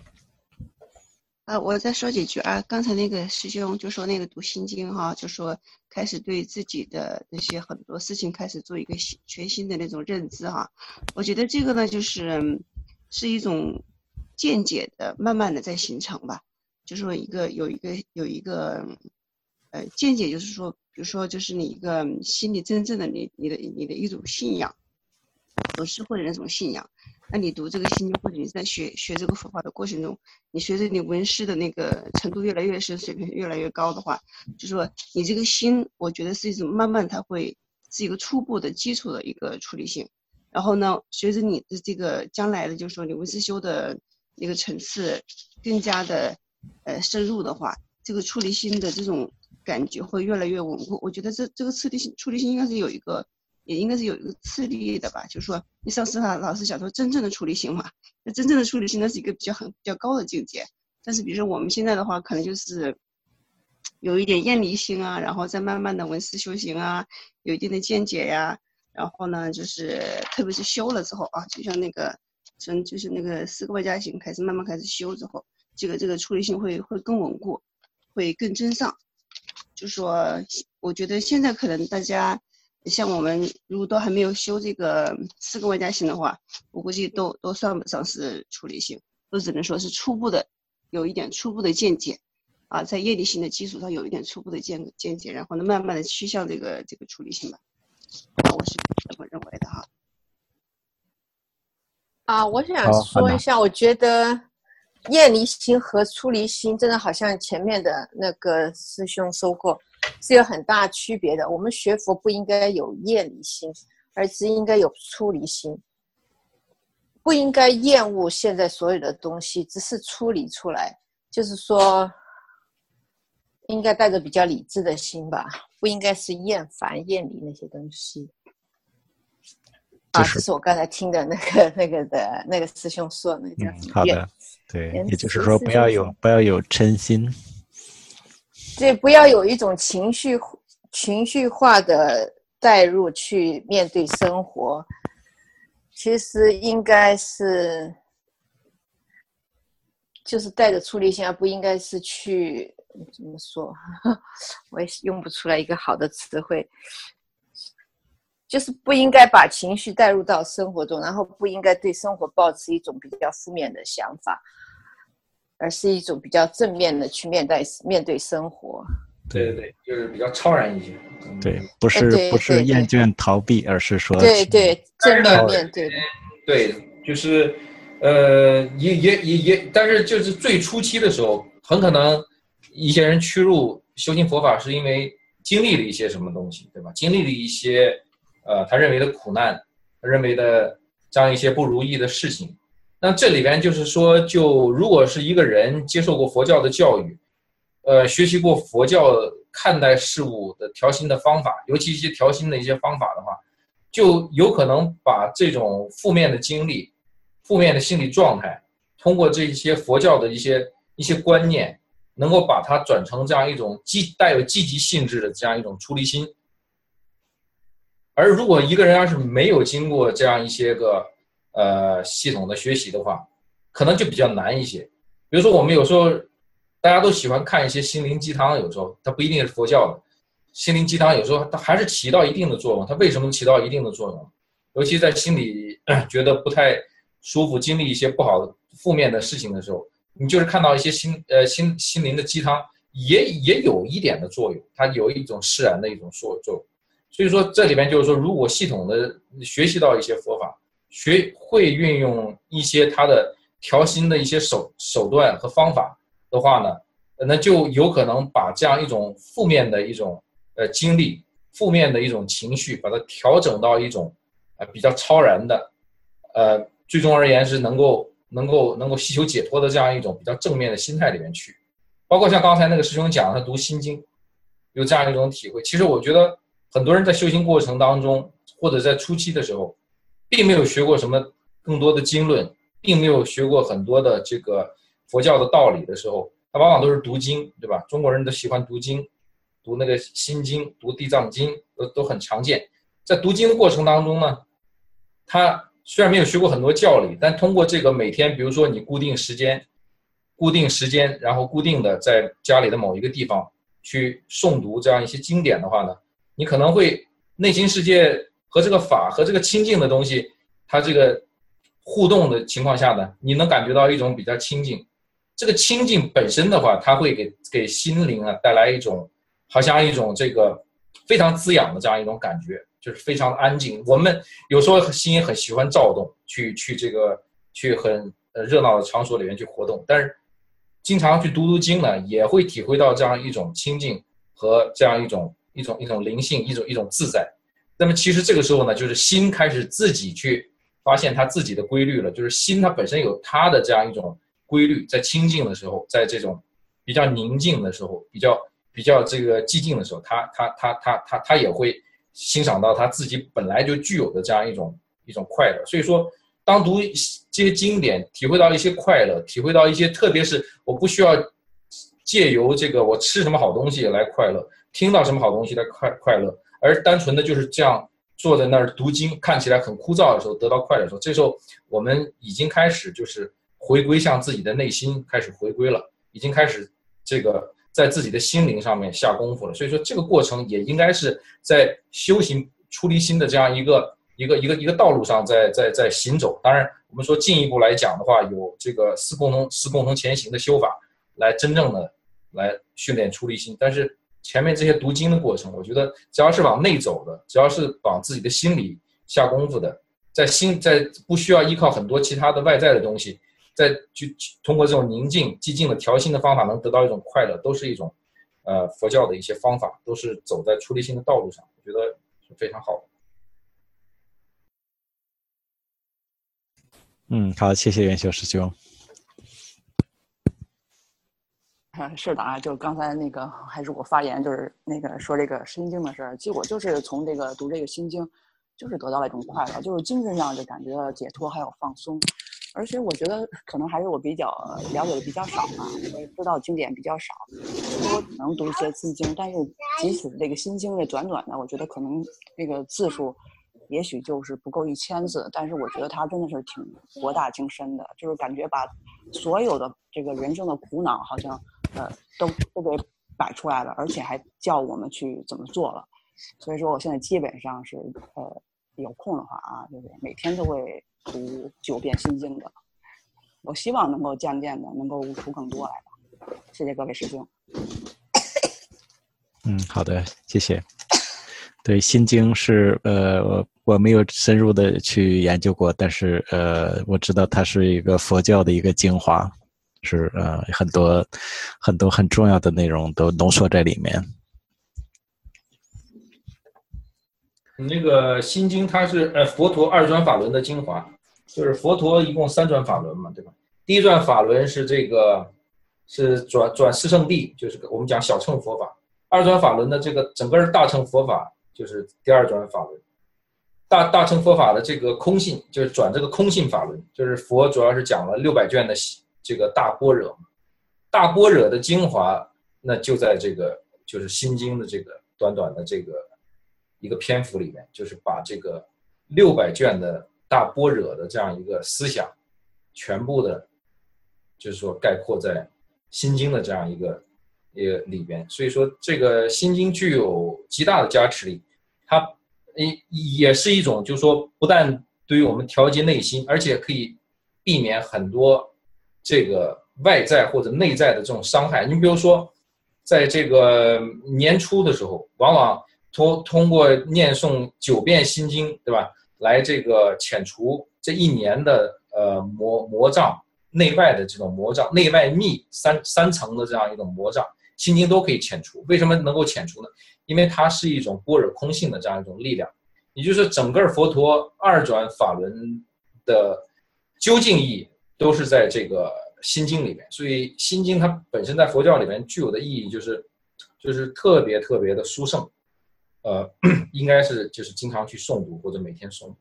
我再说几句刚才那个师兄就说那个读心经就说开始对自己的那些很多事情开始做一个全新的那种认知我觉得这个呢是一种见解的慢慢的在形成吧，就是说有一个见解，就是说比如说就是你一个心里真正的你的一种信仰，有智慧的那种信仰。那你读这个心经，或者你在学这个佛法的过程中，你随着你闻思的那个程度越来越深，水平越来越高的话，就是说你这个心，我觉得是一种慢慢它会是一个初步的基础的一个处理性。然后呢，随着你的这个将来的，就是说你闻思修的那个层次更加的深入的话，这个处理心的这种感觉会越来越稳固。我觉得这个处理心应该是有一个次第的吧，就是说你上师老师讲说真正的出离心嘛，那真正的出离心那是一个比较高的境界。但是比如说我们现在的话，可能就是有一点厌离心然后再慢慢的闻思修行有一定的见解然后呢就是特别是修了之后就像那个就是那个四个外加行慢慢开始修之后，这个出离心会更稳固，会更真上。就是说我觉得现在可能大家像我们如果都还没有修这个四个外加行的话，我估计都算不上是出离性，都只能说是初步的有一点初步的见解在业力性的基础上有一点初步的见解，然后呢慢慢的趋向这个出离性吧。我是这么认为的我想说一下，我觉得厌离心和出离心真的好像前面的那个师兄说过是有很大区别的。我们学佛不应该有厌离心，而是应该有出离心，不应该厌恶现在所有的东西，只是处理出来，就是说应该带着比较理智的心吧，不应该是厌烦厌离那些东西这是我刚才听的那个师兄说的那个好的，对，也就是说不要有嗔心， 对，不要有一种情绪化的带入去面对生活。其实应该是就是带着出离心，而不应该是去怎么说，我也用不出来一个好的词汇，就是不应该把情绪带入到生活中，然后不应该对生活抱持一种比较负面的想法，而是一种比较正面的去面对生活。 对，就是比较超然一些。 对，不是厌倦逃避，而是说对正面面对的。 对，就是但是就是最初期的时候，很可能一些人趋入修行佛法是因为经历了一些什么东西，对吧？经历了一些他认为的苦难，他认为的这样一些不如意的事情。那这里边就是说，就如果是一个人接受过佛教的教育，学习过佛教看待事物的调心的方法，尤其一些调心的一些方法的话，就有可能把这种负面的经历、负面的心理状态通过这些佛教的一些观念，能够把它转成这样一种带有积极性质的这样一种出离心。而如果一个人要是没有经过这样一些个系统的学习的话，可能就比较难一些。比如说我们有时候大家都喜欢看一些心灵鸡汤，有时候它不一定是佛教的心灵鸡汤，有时候它还是起到一定的作用。它为什么起到一定的作用？尤其在心里觉得不太舒服，经历一些不好的负面的事情的时候，你就是看到一些心灵的鸡汤也有一点的作用，它有一种释然的一种作用。所以说这里边就是说，如果系统的学习到一些佛法，会运用一些它的调心的一些手段和方法的话呢，那就有可能把这样一种负面的一种经历、负面的一种情绪，把它调整到一种比较超然的，最终而言是能够希求解脱的这样一种比较正面的心态里面去。包括像刚才那个师兄讲，他读心经有这样一种体会。其实我觉得很多人在修行过程当中，或者在初期的时候，并没有学过什么更多的经论，并没有学过很多的这个佛教的道理的时候，他往往都是读经，对吧？中国人都喜欢读经，读那个心经，读地藏经都很常见。在读经的过程当中呢，他虽然没有学过很多教理，但通过这个每天，比如说你固定时间，然后固定的在家里的某一个地方去诵读这样一些经典的话呢，你可能会内心世界和这个法和这个清净的东西，它这个互动的情况下呢，你能感觉到一种比较清净。这个清净本身的话，它会给心灵带来一种好像一种这个非常滋养的这样一种感觉，就是非常安静。我们有时候心也很喜欢躁动，去很热闹的场所里面去活动，但是经常去读经呢，也会体会到这样一种清净和这样一种灵性，一种自在。那么其实这个时候呢，就是心开始自己去发现它自己的规律了，就是心它本身有它的这样一种规律，在清净的时候，在这种比较宁静的时候，比较这个寂静的时候，他也会欣赏到他自己本来就具有的这样一种快乐。所以说，当读这些经典，体会到一些快乐，体会到一些，特别是我不需要借由这个我吃什么好东西来快乐，听到什么好东西来快乐，而单纯的就是这样坐在那儿读经，看起来很枯燥的时候，得到快乐的时候，这时候我们已经开始就是回归向自己的内心，开始回归了，已经开始这个在自己的心灵上面下功夫了。所以说这个过程也应该是在修行出离心的这样一个道路上在行走。当然我们说进一步来讲的话，有这个四共同前行的修法来真正的来训练出离心。但是前面这些读经的过程，我觉得只要是往内走的，只要是往自己的心里下功夫的，在不需要依靠很多其他的外在的东西，去通过这种宁静寂静的调心的方法能得到一种快乐，都是一种佛教的一些方法，都是走在出离心的道路上，我觉得是非常好的。 好，谢谢元修师兄。 是的啊，就刚才那个还是我发言，就是那个说这个心经的事儿，结果就是从这个读这个心经，就是得到了一种快乐，就是精神上就感觉解脱还有放松。而且我觉得可能还是我比较了解的比较少嘛，知道经典比较少，我只能读一些心经，但是即使这个心经这短短的，我觉得可能这个字数也许就是不够1000字，但是我觉得它真的是挺博大精深的，就是感觉把所有的这个人生的苦恼好像都给摆出来了，而且还叫我们去怎么做了。所以说我现在基本上是有空的话啊，就是每天都会读9遍心经的。我希望能够渐渐的能够悟出更多来吧。谢谢各位师兄。 好的，谢谢。对，心经是我没有深入的去研究过，但是我知道它是一个佛教的一个精华，是很多很重要的内容都浓缩在里面。 那个心经它是佛陀2转法轮的精华，就是佛陀一共3转法轮嘛，对吧？第1转法轮是这个是转四圣谛，就是我们讲小乘佛法；2转法轮的这个整个大乘佛法就是第2转法轮。 大乘佛法的这个空性，就是转这个空性法轮，就是佛主要是讲了600卷的这个大般若，大般若的精华，那就在这个就是心经的这个短短的这个一个篇幅里面，就是把这个600卷的大般若的这样一个思想，全部的，就是说概括在心经的这样一个里边。所以说这个心经具有极大的加持力，它也是一种就是说不但对于我们调节内心，而且可以避免很多这个外在或者内在的这种伤害。你比如说在这个年初的时候，往往通过念诵9遍心经，对吧，来这个遣除这一年的魔障，内外的这种魔障，内外密三层的这样一种魔障，心经都可以遣除。为什么能够遣除呢？因为它是一种般若空性的这样一种力量，也就是整个佛陀2转法轮的究竟意义都是在这个心经里面。所以心经它本身在佛教里面具有的意义就是特别特别的殊胜，应该是就是经常去诵读或者每天诵。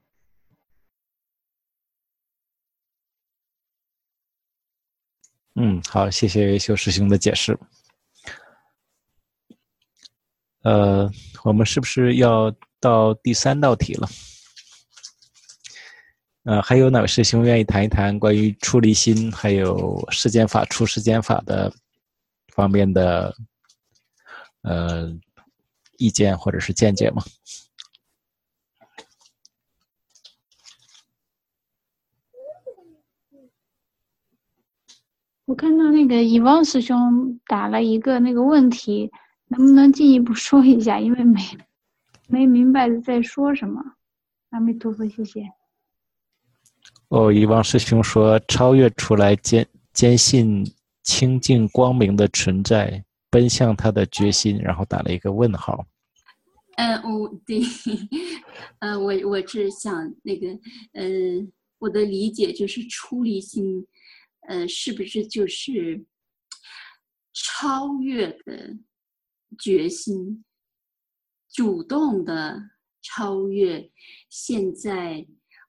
好，谢谢修师兄的解释。我们是不是要到第3道题了？还有哪位师兄愿意谈一谈关于出离心还有世间法出世间法的方面的意见或者是见解吗？ 我看到那个遗忘师兄打了一个那个问题，能不能进一步说一下？因为没明白在说什么。阿弥陀佛，谢谢。 遗忘师兄说超越出来坚信清净光明的存在，奔向他的决心，然后打了一个问号。 对，我是想那个，我的理解就是出离心，是不是就是超越的决心，主动的超越现在，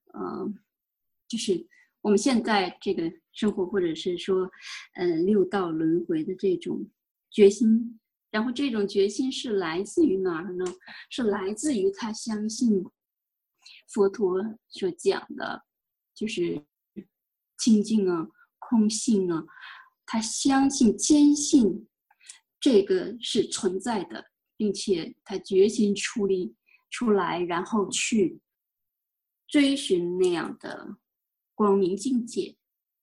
就是我们现在这个生活，或者是说6道轮回的这种决心。然后这种决心是来自于哪儿呢？是来自于他相信佛陀所讲的，就是清净啊、空性啊，他相信、坚信这个是存在的，并且他决心出来，然后去追寻那样的光明境界。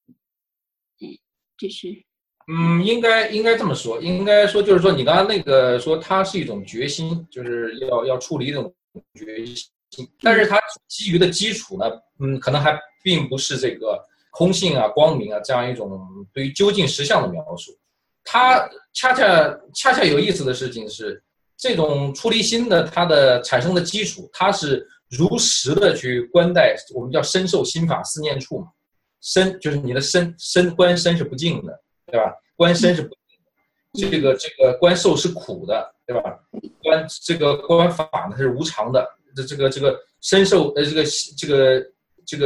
这是。 应该这么说，应该说就是说，你刚刚那个说它是一种决心，就是要处理这种决心，但是它基于的基础呢，可能还并不是这个空性啊、光明啊这样一种对于究竟实相的描述。它恰恰有意思的事情是，这种出离心的它的产生的基础，它是如实的去观待，我们叫身受心法四念处嘛，身就是你的身观身是不净的。对吧？观身是不净的，这个观受是苦的，对吧？观法呢是无常的，这个身受这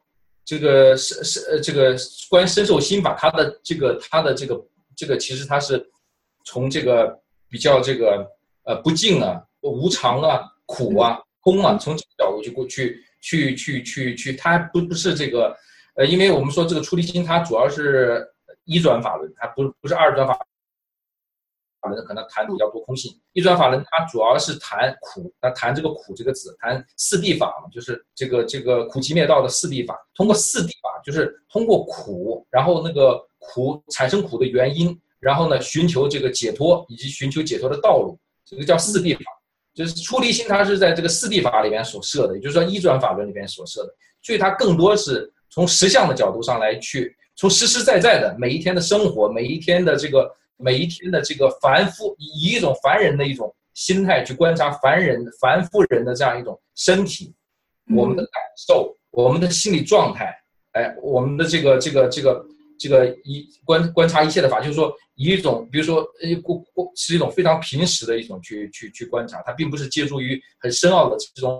个观身受心法，它的这个其实它是从这个比较这个不净啊、无常啊、苦啊、空啊，从这个角度去，它不是这个因为我们说这个出离心，它主要是1转法轮，它不是2转法轮，可能谈比较多空性。1转法轮它主要是谈苦，它谈这个苦这个字，谈四谛法嘛，就是这个苦集灭道的四谛法。通过四谛法，就是通过苦，然后那个苦产生苦的原因，然后呢寻求这个解脱以及寻求解脱的道路，这个叫四谛法。就是出离心，它是在这个四谛法里面所设的，也就是说1转法轮里面所设的，所以它更多是从实相的角度上来去。从实实在在的每一天的生活，每一天的这个凡夫，以一种凡人的一种心态去观察凡夫人的这样一种身体，我们的感受，我们的心理状态，我们的这个观察一切的法，就是说以一种比如说是一种非常平实的一种去观察，它并不是借助于很深奥的这种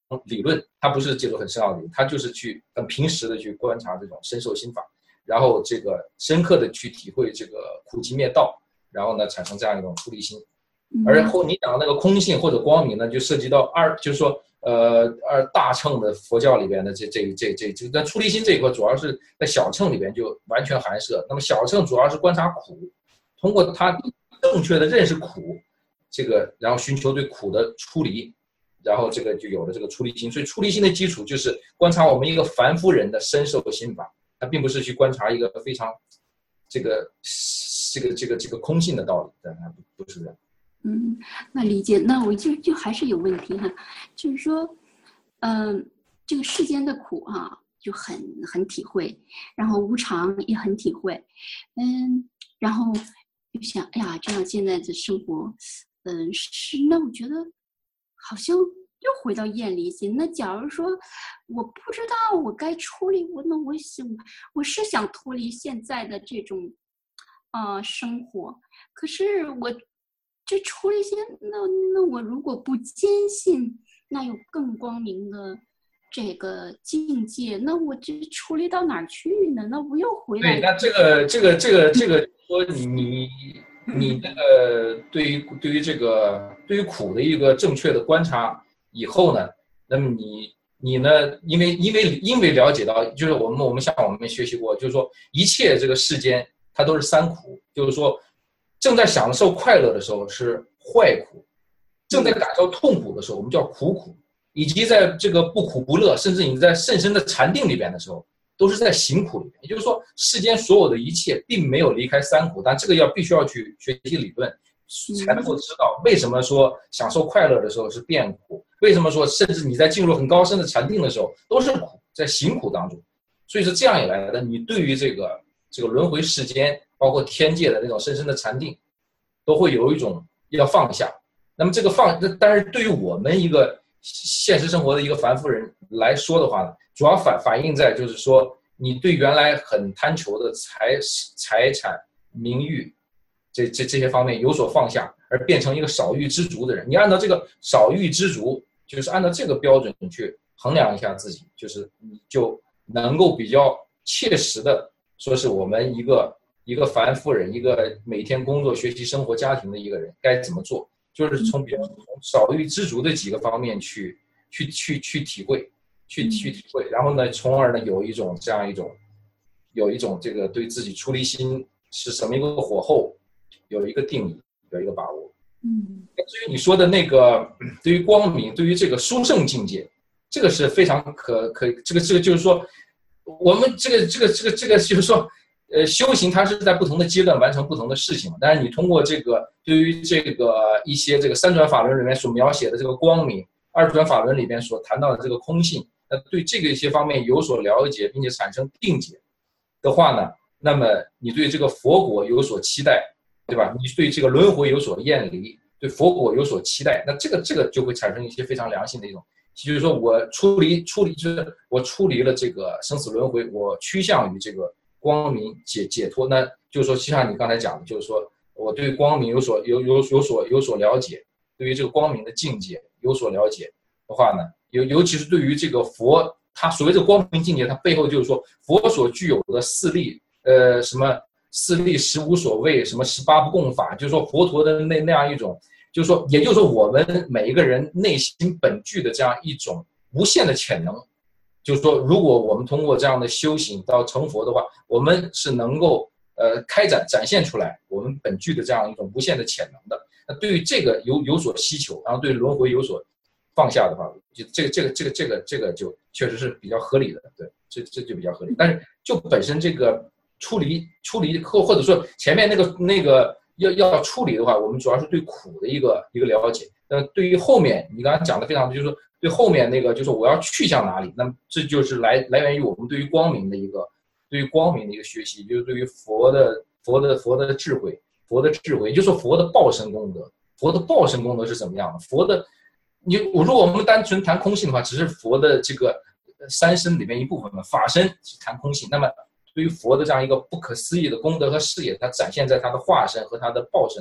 理论，它不是这种很深奥的理论，它就是去很平时的去观察这种身受心法，然后这个深刻的去体会这个苦集灭道，然后呢产生这样一种出离心。而后你讲的那个空性或者光明呢，就涉及到就是说大乘的佛教里边的这在出离心这一块，主要是在小乘里边就完全含摄。那么小乘主要是观察苦，通过他正确的认识苦，这个然后寻求对苦的出离，然后这个就有了这个出离心。所以出离心的基础就是观察我们一个凡夫人的身受心法，它并不是去观察一个非常这个空性的道理，但它不是这样。 那理解。那我就还是有问题哈，就是说，这个世间的苦哈，就很体会，然后无常也很体会，然后就想，哎呀，这样现在的生活，那我觉得好像又回到厌离心。那假如说我不知道我该处理，我是想脱离现在的这种生活，可是我这处理心，那我如果不坚信那有更光明的这个境界，那我这处理到哪儿去呢？那我又回来。 对，那这个说你这个对于这个对于苦的一个正确的观察以后呢，那么你呢，因为了解到，就是我们像我们学习过，就是说一切这个世间它都是三苦，就是说正在享受快乐的时候是坏苦，正在感受痛苦的时候我们叫苦，以及在这个不苦不乐，甚至你在甚深的禅定里边的时候，都是在行苦里面。也就是说，世间所有的一切并没有离开三苦，但这个必须要去学习理论，才能够知道为什么说享受快乐的时候是变苦，为什么说甚至你在进入很高深的禅定的时候都是苦，在行苦当中。所以是这样一来的，你对于这个轮回世间，包括天界的那种深深的禅定，都会有一种要放下。那么这个但是对于我们一个现实生活的一个凡夫人来说的话呢，主要反映在就是说，你对原来很贪求的财产、名誉这些方面有所放下，而变成一个少欲知足的人。你按照这个少欲知足，就是按照这个标准去衡量一下自己，就是你就能够比较切实的说是我们一个凡夫人，一个每天工作、学习、生活、家庭的一个人该怎么做，就是从少欲知足的几个方面去体会，然后呢，从而呢有一种这个对自己出离心是什么一个火候，有一个定义，有一个把握。至于你说的那个对于光明，对于这个殊胜境界，这个是非常可这个就是说，我们这个就是说。修行它是在不同的阶段完成不同的事情，但是你通过这个对于这个一些这个三转法轮里面所描写的这个光明，二转法轮里面所谈到的这个空性，那对这个一些方面有所了解，并且产生定解的话呢，那么你对这个佛果有所期待，对吧？你对这个轮回有所厌离，对佛果有所期待，那这个就会产生一些非常良性的一种，就是说我出离，就是我出离了这个生死轮回，我趋向于这个光明解脱。那就是说，就像你刚才讲的，就是说我对光明有所了解，对于这个光明的境界有所了解的话呢，尤其是对于这个佛，他所谓的光明境界，它背后就是说佛所具有的四力，什么四力十无所谓，什么18不共法，就是说佛陀的那样一种，就是说，也就是说我们每一个人内心本具的这样一种无限的潜能。就是说，如果我们通过这样的修行到成佛的话，我们是能够展现出来我们本具的这样一种无限的潜能的。那对于这个有所希求，然后对轮回有所放下的话，就这个就确实是比较合理的，对，这就比较合理。但是就本身这个处理或者说前面那个要处理的话，我们主要是对苦的一个了解。对于后面你刚才讲的非常，就是说对后面那个就是我要去向哪里，那么这就是来源于我们对于光明的一个学习，就是对于佛的智慧，也就是说佛的报身功德。佛的报身功德是怎么样的？佛的如果我们单纯谈空性的话，只是佛的这个三身里面一部分嘛，法身是谈空性。那么对于佛的这样一个不可思议的功德和事业，它展现在他的化身和他的报身里面。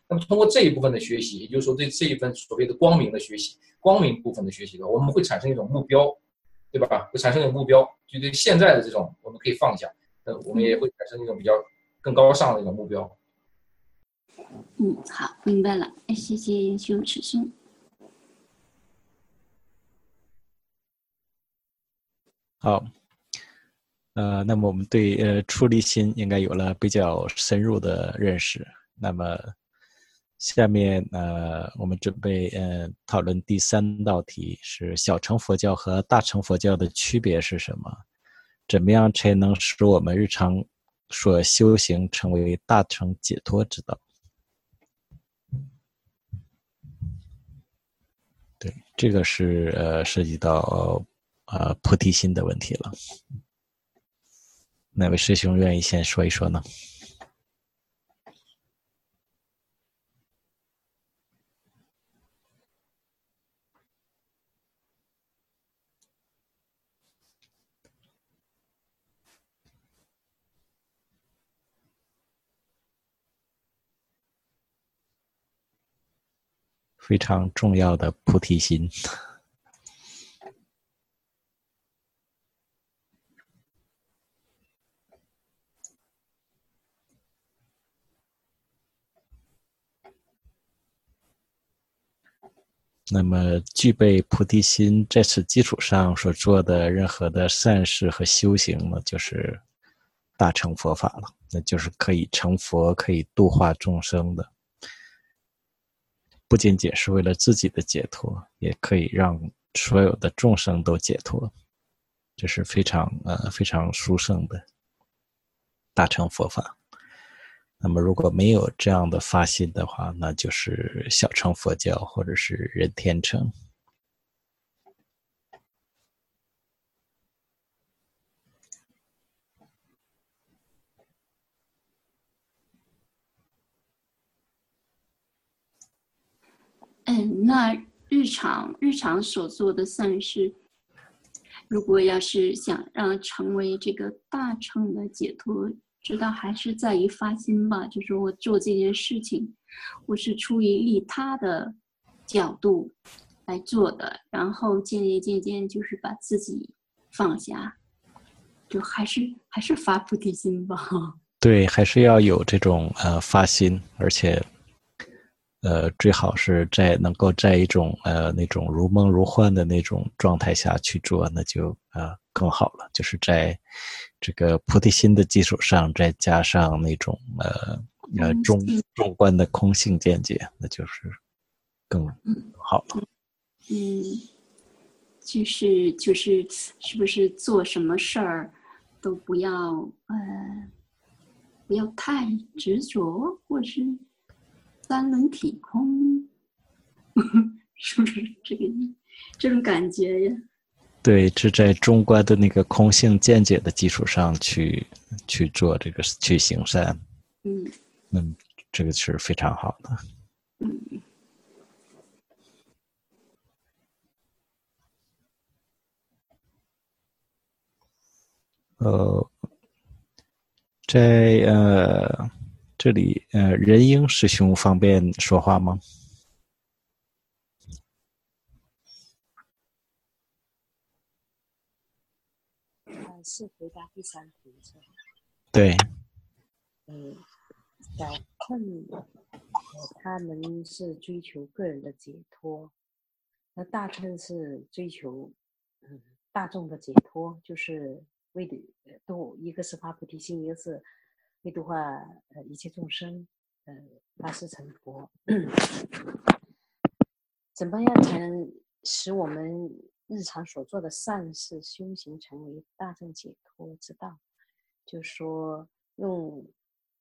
那么通过这一部分的学习，也就是说对这一份所谓的光明的学习，光明部分的学习的话，我们会产生一种目标，对吧？会产生一种目标，就对现在的这种我们可以放下，我们也会产生一种比较更高尚的一种目标。 好，明白了，谢谢修持兄。 好，那么我们对出离心应该有了比较深入的认识。那么下面我们准备讨论第3道题，是小乘佛教和大乘佛教的区别是什么？怎么样才能使我们日常所修行成为大乘解脱之道？对，这个是涉及到菩提心的问题了。哪位师兄愿意先说一说呢？非常重要的菩提心。那么具备菩提心，在此基础上所做的任何的善事和修行呢，就是大乘佛法了，那就是可以成佛，可以度化众生的。不仅仅是为了自己的解脱，也可以让所有的众生都解脱，这是非常殊胜的大乘佛法。那么如果没有这样的发心的话，那就是小乘佛教或者是人天乘。 那日常所做的善事，如果要是想让成为这个大乘的解脱之道，还是在于发心吧。就是我做这件事情，我是出于利他的角度来做的，然后渐渐就是把自己放下，就还是发菩提心吧。 对，还是要有这种发心，而且最好是能够在一种那种如梦如幻的那种状态下去做，那就更好了。就是在这个菩提心的基础上，再加上那种纵观的空性见解，那就是更好了。 就是是不是做什么事儿都不要太执着，或是三轮体空，是不是这种感觉呀？ 对，是在中观的那个空性见解的基础上去做这个去行善。这个是非常好的。在这里仁英师兄方便说话吗？ 是回答第3题是吧？ 对。 小乘他们是追求个人的解脱，那大乘是追求大众的解脱，就是为的一个是发菩提心，一个是为度化一切众生，发誓成佛。怎么样才能使我们日常所做的善事修行成为大乘解脱之道？就是说用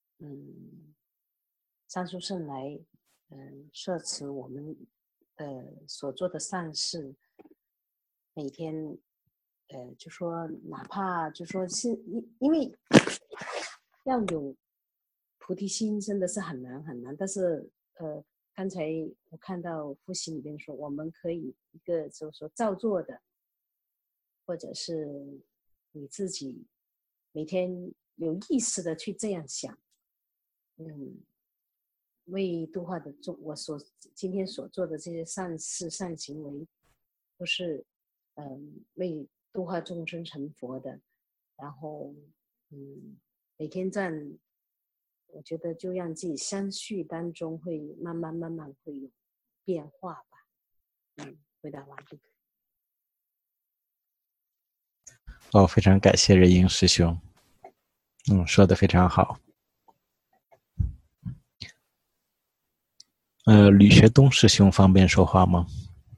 三殊胜来摄持我们所做的善事，每天就说哪怕就说是因为要有菩提心真的是很难很难，但是刚才我看到复习里面说，我们可以一个就是说照做的，或者是你自己每天有意识的去这样想， 为度化的我今天所做的这些善事善行为，都是为度化众生成佛的。然后每天这样，我觉得就让自己相续当中会慢慢会有变化吧。回答完毕。 非常感谢仁英师兄，说得非常好。吕学东师兄方便说话吗？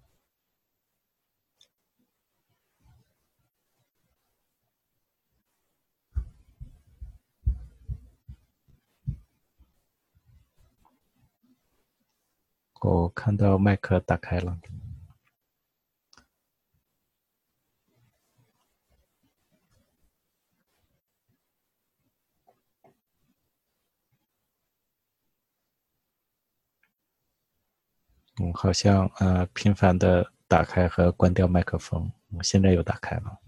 我看到麦克打开了。好像频繁的打开和关掉麦克风，现在又打开了。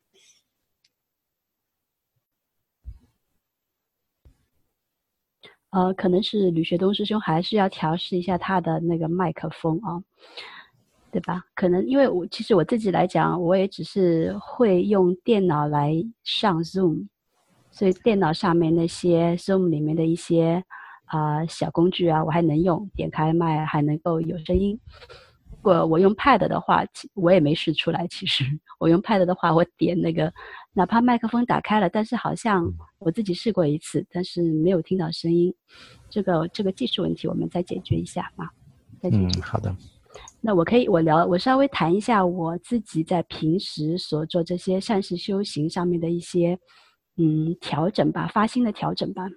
可能是吕学东师兄还是要调试一下他的那个麦克风啊，对吧？可能因为其实我自己来讲，我也只是会用电脑来上 Zoom， 所以电脑上面那些 Zoom 里面的一些小工具啊，我还能用，点开麦还能够有声音。如果我用 Pad 的话，我也没试出来。其实我用 Pad 的话，我点那个，哪怕麦克风打开了，但是好像我自己试过一次，但是没有听到声音。这个技术问题我们再解决一下嘛。 好的。 那我稍微谈一下我自己在平时所做这些善事修行上面的一些调整吧，发心的调整吧。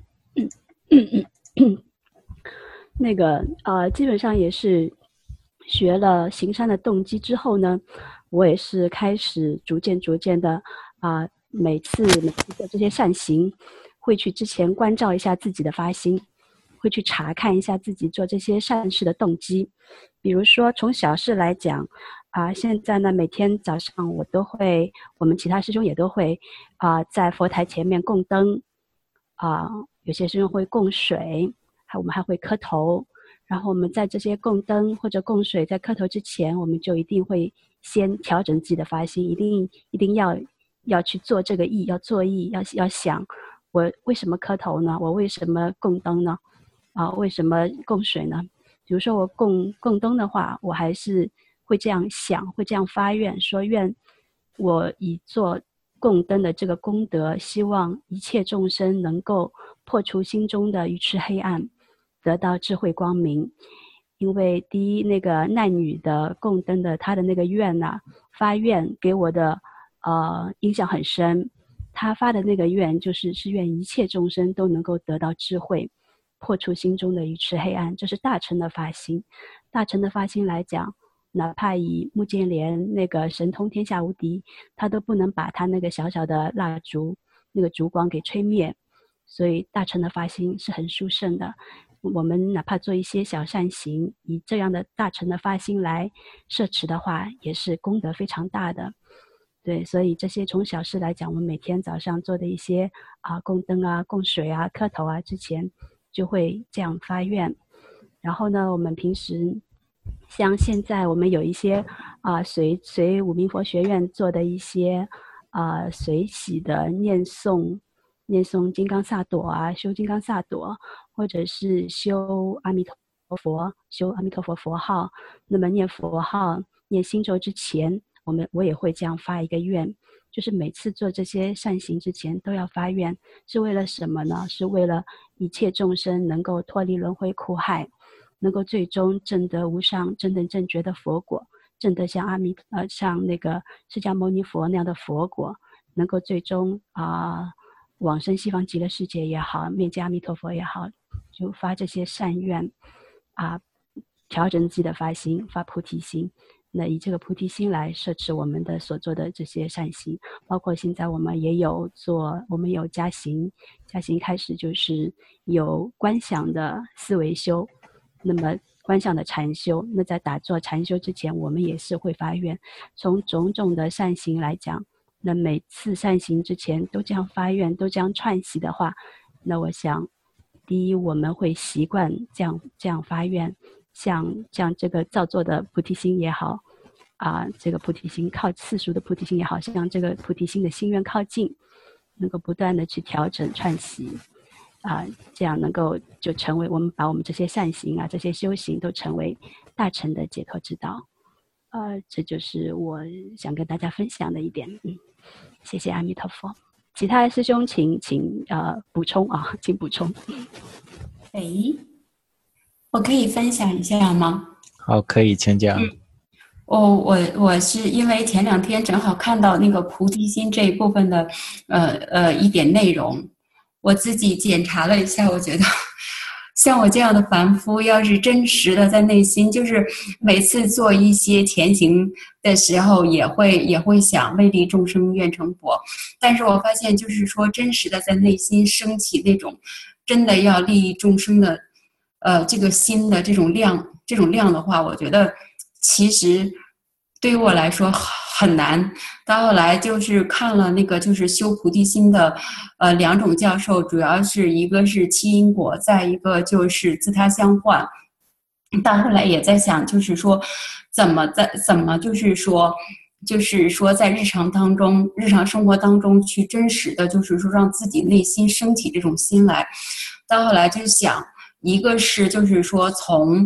那个基本上也是学了行善的动机之后呢，我也是开始逐渐的每次做这些善行，会去之前关照一下自己的发心，会去查看一下自己做这些善事的动机。比如说从小事来讲现在呢每天早上我们其他师兄也都会在佛台前面供灯有些师兄会供水，我们还会磕头。然后我们在这些供灯或者供水在磕头之前，我们就一定会先调整自己的发心，一定要去做这个意，要做意，要想我为什么磕头呢？我为什么供灯呢？为什么供水呢？比如说我供灯的话，我还是会这样想，会这样发愿，说愿我以做供灯的这个功德，希望一切众生能够破除心中的愚痴黑暗，得到智慧光明。因为第一，那个难女的供灯的她的那个愿发愿给我的印象很深。她发的那个愿是愿一切众生都能够得到智慧，破除心中的愚痴黑暗，这是大乘的发心。大乘的发心来讲，哪怕以目犍连那个神通天下无敌，他都不能把他那个小小的蜡烛那个烛光给吹灭。所以大乘的发心是很殊胜的。我们哪怕做一些小善行，以这样的大乘的发心来摄持的话，也是功德非常大的。对，所以这些从小事来讲，我们每天早上做的一些供灯供水磕头之前就会这样发愿。然后呢，我们平时像现在我们有一些随五明佛学院做的一些随喜的念诵金刚萨埵修金刚萨埵，或者是修阿弥陀佛佛号。那么念佛号念心咒之前，我也会这样发一个愿，就是每次做这些善行之前都要发愿，是为了什么呢？是为了一切众生能够脱离轮回苦海，能够最终证得无上正等正觉的佛果，证得像那个释迦牟尼佛那样的佛果，能够最终往生西方极乐世界也好，面见阿弥陀佛也好，就发这些善愿调整自己的发心，发菩提心。那以这个菩提心来摄持我们的所做的这些善行，包括现在我们有加行开始就是有观想的思维修，那么观想的禅修，那在打坐禅修之前，我们也是会发愿。从种种的善行来讲，那每次善行之前都这样发愿，都这样串习的话，那我想第一，我们会习惯这样发愿，像这个造作的菩提心也好，这个菩提心世俗的菩提心也好，像这个菩提心的心愿靠近，能够不断的去调整串习，这样能够就成为我们把我们这些善行这些修行都成为大乘的解脱之道。这就是我想跟大家分享的一点。谢谢阿弥陀佛。其他的师兄请补充请补充。 我可以分享一下吗？ 好，可以，请讲。 我是因为前2天正好看到那个菩提心这一部分的一点内容，我自己检查了一下，我觉得像我这样的凡夫，要是真实的在内心，就是每次做一些前行的时候，也会想为利众生愿成佛。但是我发现，就是说真实的在内心升起那种真的要利益众生的这个心的这种量的话，我觉得其实对于我来说很难。到后来就是看了那个就是修菩提心的2种教授，主要是一个是七因果，再一个就是自他相换。到后来也在想，就是说怎么就是说在日常生活当中去真实的就是说让自己内心升起这种心来。到后来就想，一个是就是说从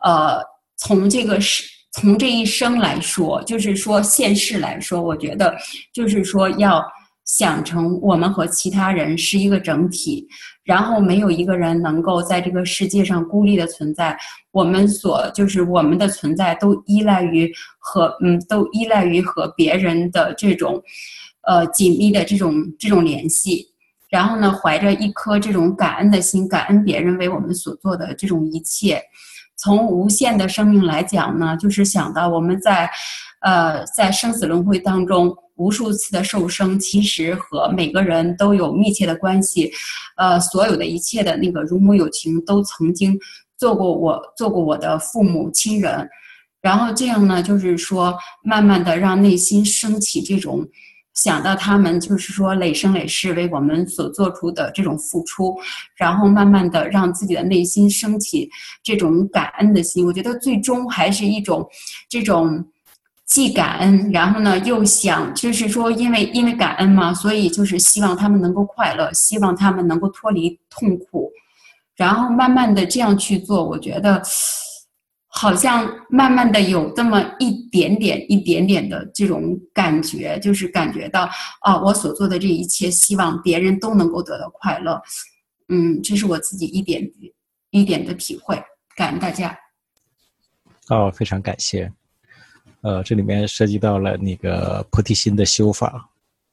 这一生来说，就是说现世来说，我觉得就是说要想成我们和其他人是一个整体，然后没有一个人能够在这个世界上孤立的存在，我们的存在都依赖于和别人的这种紧密的这种联系。然后呢，怀着一颗这种感恩的心，感恩别人为我们所做的这种一切。从无限的生命来讲呢，就是想到我们在生死轮回当中无数次的受生，其实和每个人都有密切的关系。所有的一切的那个如母有情，都曾经做过我的父母亲人。然后这样呢，就是说慢慢的让内心升起这种想到他们就是说累生累世为我们所做出的这种付出，然后慢慢的让自己的内心升起这种感恩的心。我觉得最终还是一种这种既感恩，然后呢又想就是说因为感恩嘛，所以就是希望他们能够快乐，希望他们能够脱离痛苦，然后慢慢的这样去做。我觉得好像慢慢的有这么一点点的这种感觉，就是感觉到我所做的这一切，希望别人都能够得到快乐。这是我自己一点的体会，感恩大家。 非常感谢。这里面涉及到了那个菩提心的修法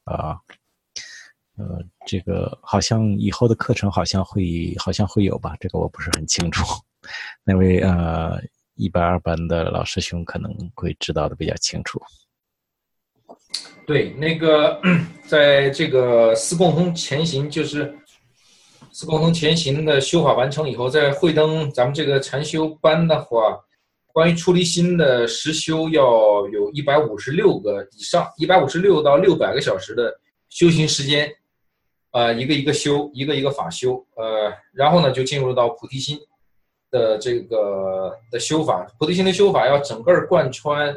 这个好像以后的课程好像会有吧，这个我不是很清楚。那位120班的老师兄可能会知道的比较清楚。 对，那个在这个四共同前行，就是四共同前行的修法完成以后，在慧灯咱们这个禅修班的话，关于出离心的实修要有156个以上，156到600个小时的修行时间，一个一个修，一个一个法修，然后呢就进入到菩提心的这个的修法。菩提心的修法要整个贯穿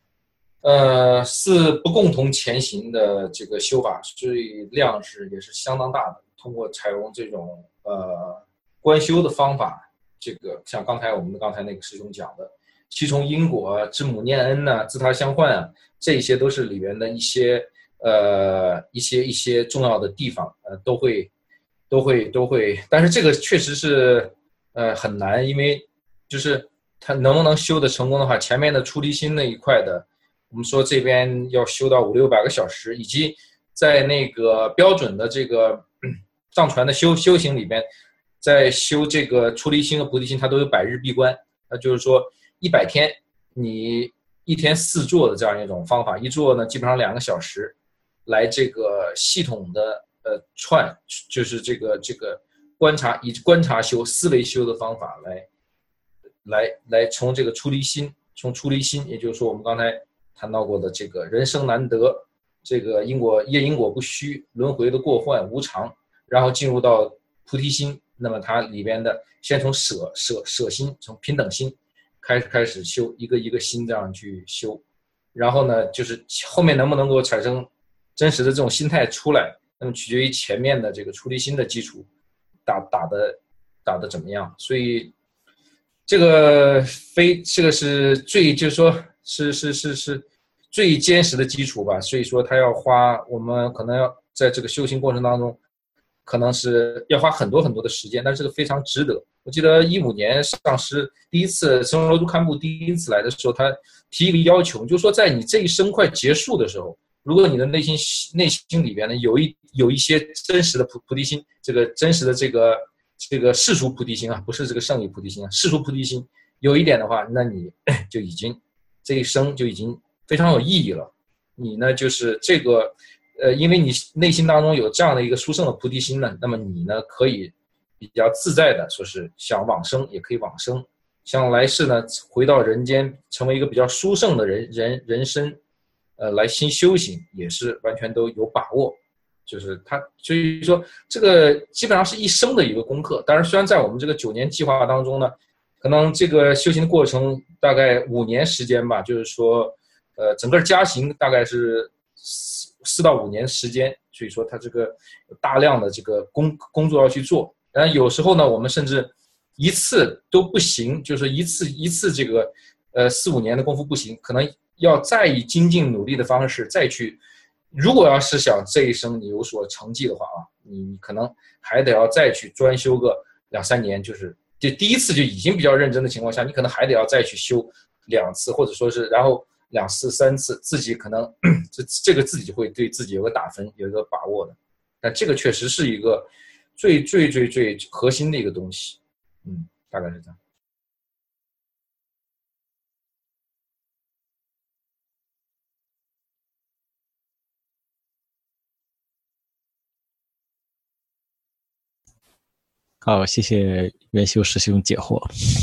四不共同前行的这个修法，所以量也是相当大的。通过采用这种观修的方法，这个像刚才那个师兄讲的七重因果、知母念恩呐、自他相换啊，这些都是里面的一些重要的地方，都会，但是这个确实是很难，因为就是他能不能修的成功的话，前面的出离心那一块的，我们说这边要修到500-600个小时，以及在那个标准的这个藏传的修行里边，在修这个出离心和菩提心，它都有100日闭关，那就是说100天，你1天4坐的这样一种方法，一坐呢基本上2个小时，来这个系统的就是这个观察，以观察修、思维修的方法来从这个出离心，也就是说我们刚才谈到过的这个人生难得，这个业因果不虚，轮回的过患无常，然后进入到菩提心， 那么它里边的先从舍心，从平等心开始修，一个一个心这样去修，然后呢，就是后面能不能够产生真实的这种心态出来，那么取决于前面的这个出离心的基础打的怎么样。所以这个是最就是说是最坚实的基础吧。所以说它要花，我们可能要在这个修行过程当中，可能是要花很多很多的时间，但是这个非常值得。我记得15年上师第一次生罗都堪布第一次来的时候，他提一个要求，就是说在你这一生快结束的时候，如果你的内心里边呢有一些真实的菩提心，这个真实的这个世俗菩提心啊，不是这个圣理菩提心啊，世俗菩提心有一点的话，那你就已经这一生就已经非常有意义了。你呢就是这个因为你内心当中有这样的一个殊胜的菩提心呢，那么你呢可以比较自在的说是想往生也可以往生，想来世呢回到人间成为一个比较殊胜的人身来新修行也是完全都有把握。就是他所以说这个基本上是一生的一个功课。当然虽然在我们这个9年计划当中呢，可能这个修行的过程大概5年时间吧，就是说整个加行大概是4到5年时间，所以说他这个大量的这个工作要去做。然后有时候呢我们甚至一次都不行，就是一次这个4、5年的功夫不行，可能要再以精进努力的方式再去，如果要是想这一生你有所成绩的话啊，你可能还得要再去专修个2、3年，就第一次就已经比较认真的情况下，你可能还得要再去修2次，或者说是然后2次、3次，自己可能这个自己会对自己有个打分，有一个把握的。但这个确实是一个最核心的一个东西，大概是这样。 好，谢谢元修师兄解惑。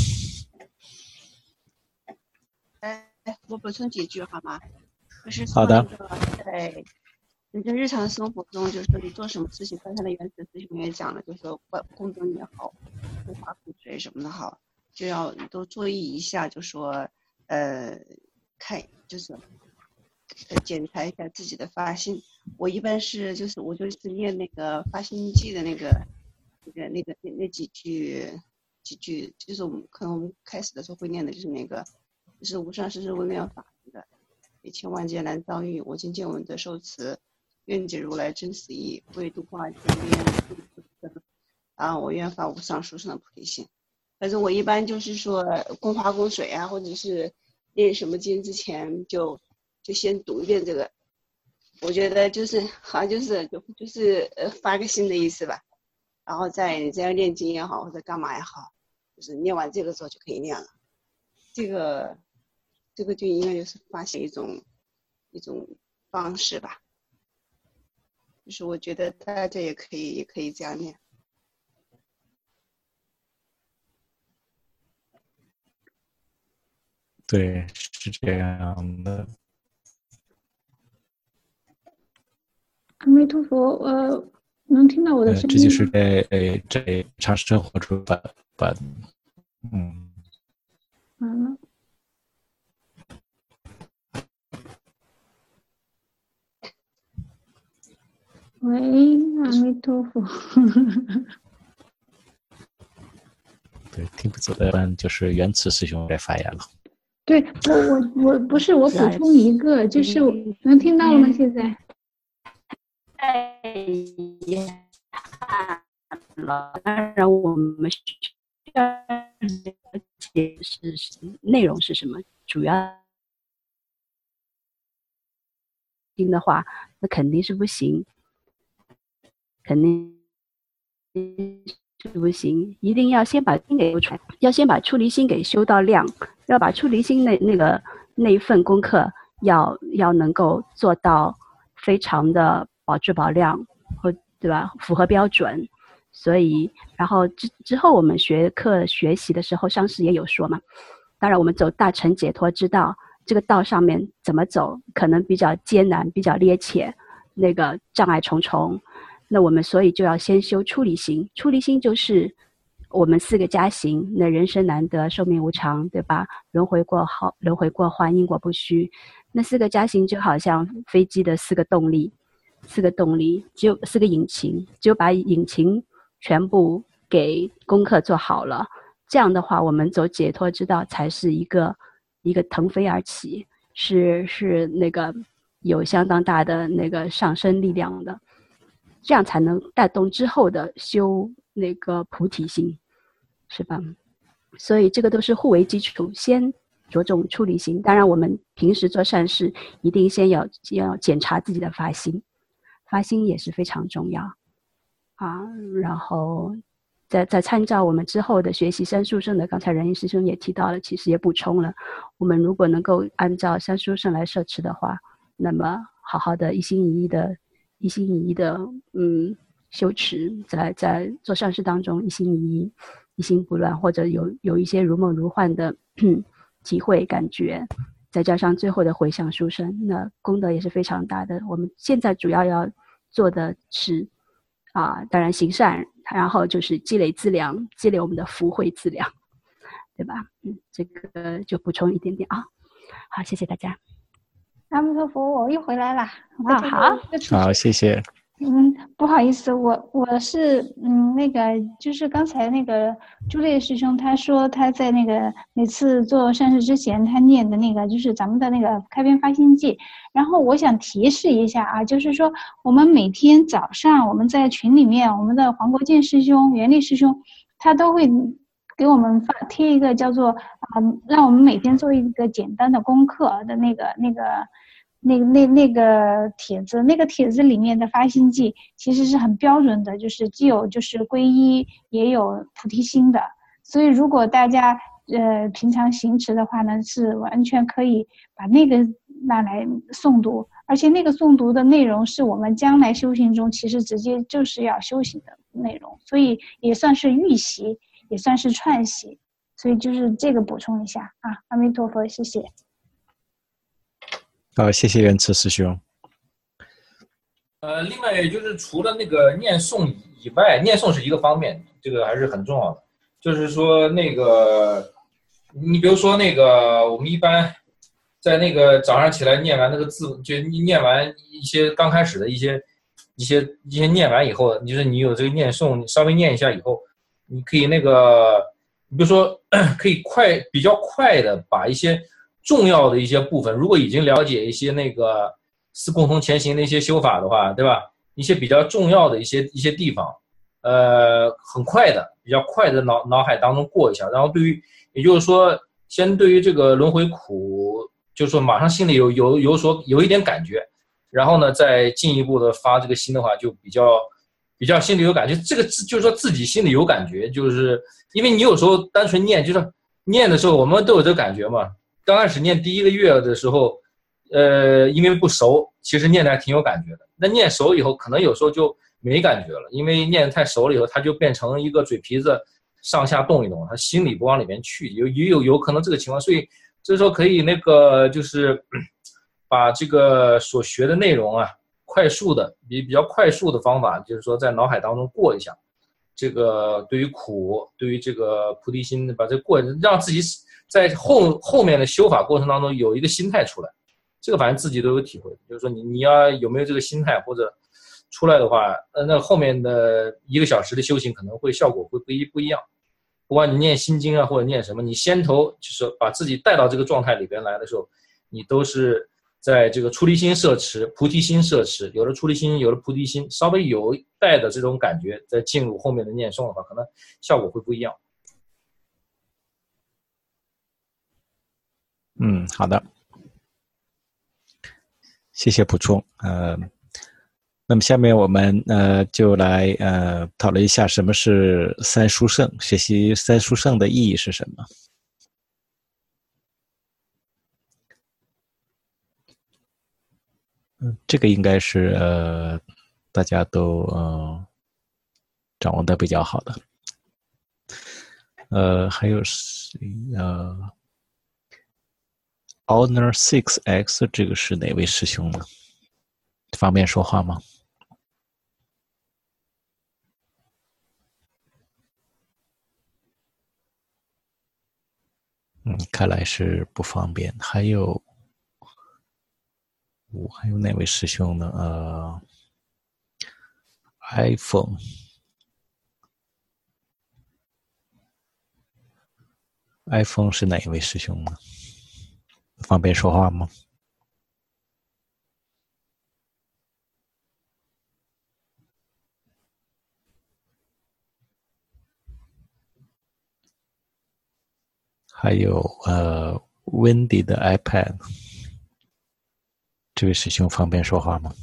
我补充几句好吗？就是好的。 在你的日常生活中，就是说你做什么事情，刚才的原始师兄也讲了，就是说供灯也好，护法供水什么的好，就要都注意一下，就说看就是检查一下自己的发心。我一般是我就是念那个发心记的那几句，就是我们开始的时候会念的，就是那个，就是无上师是微妙法的，以千万劫难遭遇，我今见闻得受持，愿解如来真实义，为度化天边，我愿发无上殊胜的菩提心。反正我一般就是说供花供水啊，或者是念什么经之前就先读一遍这个，我觉得就是好像就是发个心的意思吧。然后再这样念经也好，或者干嘛也好，就是念完这个之后就可以念了。这个就应该就是发现一种方式吧。就是我觉得大家也可以这样念。 对，是这样的。 阿弥陀佛，能听到我的声音吗？ 这就是在日常生活中把喂，阿弥陀佛。 对，听不走的就是原慈师兄在发言了。 对，我不是，我补充一个，就是能听到了吗？现在？ 当然我们需要了解内容是什么，主要听的话，那肯定是不行，肯定是不行，一定要先把心给修出来，要先把出离心给修到量，要把出离心那一份功课要能够做到非常的保质保量，对吧？符合标准。所以然后之后我们学习的时候，上师也有说嘛，当然我们走大乘解脱之道，这个道上面怎么走可能比较艰难，比较趔趄，那个障碍重重，那我们所以就要先修出离心。出离心就是我们4个加行，那人生难得，寿命无常，对吧？轮回过患，因果不虚。那4个加行就好像飞机的4个动力，只有4个引擎，只有把引擎全部给功课做好了，这样的话，我们走解脱之道才是一个腾飞而起，是那个有相当大的那个上升力量的，这样才能带动之后的修那个菩提心，是吧？所以这个都是互为基础，先着重出离心。当然我们平时做善事一定先要检查自己的发心也是非常重要啊。然后再参照我们之后的学习三殊胜的，刚才仁义师兄也提到了，其实也补充了，我们如果能够按照三殊胜来摄持的话，那么好好的一心一意的修持，在做善事当中一心一意，一心不乱，或者有一些如梦如幻的体会感觉，再加上最后的回向殊胜，那功德也是非常大的。我们现在主要做的是当然行善，然后就是积累资粮，积累我们的福慧资粮，对吧？这个就补充一点点啊。好，谢谢大家。 阿弥陀佛，我又回来了。 好，谢谢。 不好意思，我是那个就是刚才那个朱烈师兄他说他在那个每次做善事之前他念的那个就是咱们的那个开篇发心偈，然后我想提示一下啊，就是说我们每天早上我们在群里面，我们的黄国健师兄、袁立师兄他都会给我们贴一个叫做让我们每天做一个简单的功课的那个帖子，那个帖子里面的发心偈其实是很标准的，就是既有就是皈依，也有菩提心的。所以如果大家平常行持的话呢，是完全可以把那个拿来诵读，而且那个诵读的内容是我们将来修行中其实直接就是要修行的内容，所以也算是预习，也算是串习，所以就是这个补充一下啊。阿弥陀佛，谢谢。 好，谢谢仁慈师兄。 另外就是除了那个念诵以外，念诵是一个方面，这个还是很重要的。就是说那个，你比如说那个，我们一般在那个早上起来念完那个字，就念完一些刚开始的一些念完以后，就是你有这个念诵，你稍微念一下以后，你可以那个，你比如说可以比较快的把一些重要的一些部分，如果已经了解一些那个四共同前行的一些修法的话，对吧？一些比较重要的一些地方，很快的，比较快的脑海当中过一下，然后也就是说，先对于这个轮回苦，就是说马上心里有一点感觉，然后呢，再进一步的发这个心的话，就比较心里有感觉。这个就是说自己心里有感觉，就是因为你有时候单纯念，就是念的时候我们都有这个感觉嘛。刚开始念第1个月的时候，因为不熟，其实念的还挺有感觉的。那念熟以后，可能有时候就没感觉了，因为念得太熟了以后，它就变成一个嘴皮子上下动一动，他心里不往里面去，有可能这个情况。所以这时候可以那个就是把这个所学的内容啊，快速的比较快速的方法，就是说在脑海当中过一下。这个对于苦，对于这个菩提心，把这过，让自己在后面的修法过程当中有一个心态出来。这个反正自己都有体会，就是说你要有没有这个心态，或者出来的话，那后面的1个小时的修行可能会效果会不一样。不管你念心经啊，或者念什么，你先头就是把自己带到这个状态里边来的时候，你都是在这个出离心摄持、菩提心摄持，有了出离心，有了菩提心，稍微有带的这种感觉，再进入后面的念诵的话，可能效果会不一样。 好的，谢谢补充。那么下面我们就来讨论一下什么是三殊胜，学习三殊胜的意义是什么。这个应该是大家都掌握的比较好的。还有Honor 6X 这个是哪位师兄呢？方便说话吗？ 看来是不方便。还有哪位师兄呢？iPhone是哪一位师兄呢？方便说话吗？还有Wendy 的 iPad， 这位师兄方便说话吗？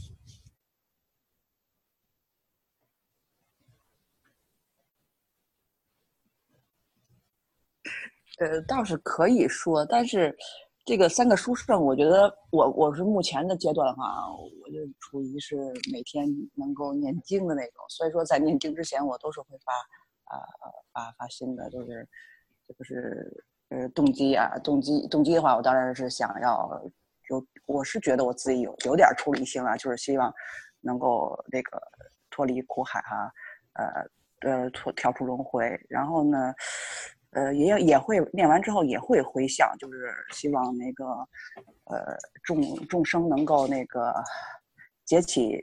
倒是可以说，但是这个三个书圣，我觉得我是目前的阶段的话，我就处于是每天能够念经的那种，所以说在念经之前，我都是会发心的，就是这个是动机啊，动机的话，我当然是想要我是觉得我自己有点出离心了，就是希望能够这个脱离苦海哈，跳出轮回，然后呢。也会念完之后也会回向，就是希望那个众生能够那个结起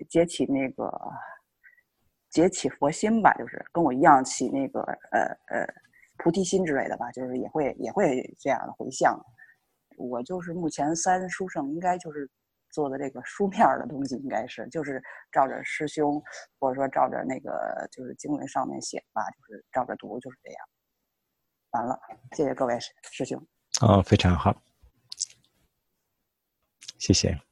佛心吧，就是跟我一样起那个菩提心之类的吧，就是也会这样的回向。我就是目前三书圣应该就是做的这个书面的东西，应该是就是照着师兄或者说照着那个就是经文上面写吧，就是照着读，就是这样。完了，谢谢各位师兄。 非常好，谢谢。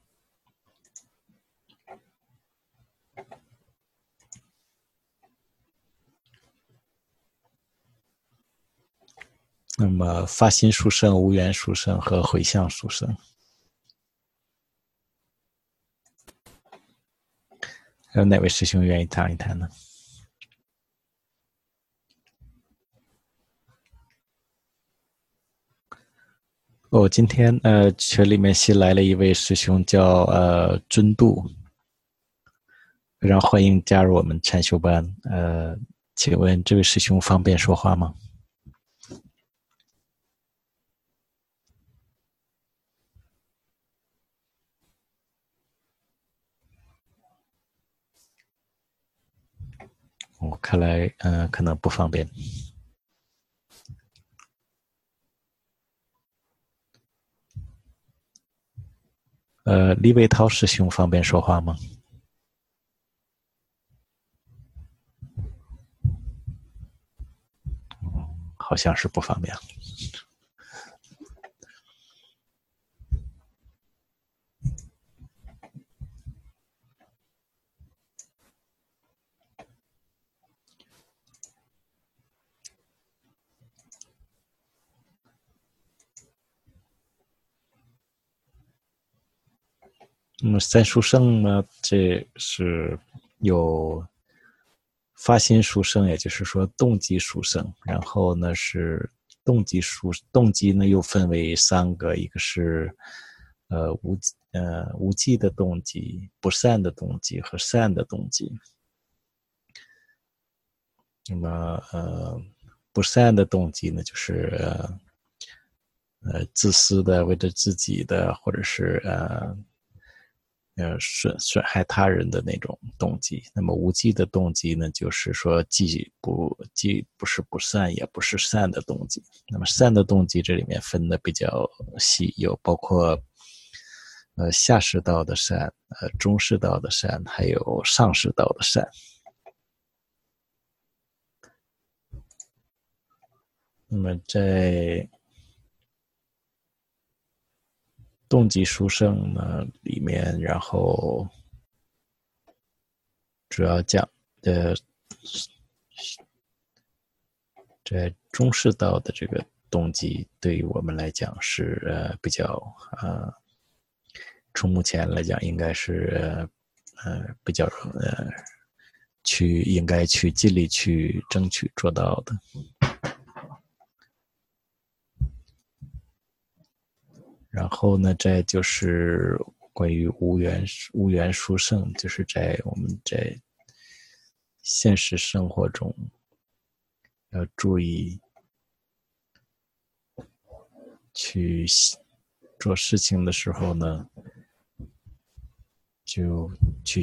那么发心书圣、无缘书圣和回向书圣，还有哪位师兄愿意谈一谈呢？今天群里面新来了一位师兄叫尊度，非常欢迎加入我们禅修班。请问这位师兄方便说话吗？看来可能不方便。李伟涛师兄方便说话吗？好像是不方便。三书圣呢，这是有发心书圣，也就是说动机书圣，然后呢是动机呢又分为三个，一个是无记的动机、不善的动机和善的动机。那么不善的动机呢，就是自私的，为了自己的，或者是损害他人的那种动机。那么无记的动机呢，就是说既不是不善，也不是善的动机。那么善的动机这里面分的比较细，有包括下士道的善、中士道的善，还有上士道的善。那么在动机书圣呢里面，然后主要讲的在中士道的这个动机，对于我们来讲是比较从目前来讲应该是比较应该去尽力去争取做到的。然后呢，再就是关于无缘殊胜，就是在我们在现实生活中要注意去做事情的时候呢，就去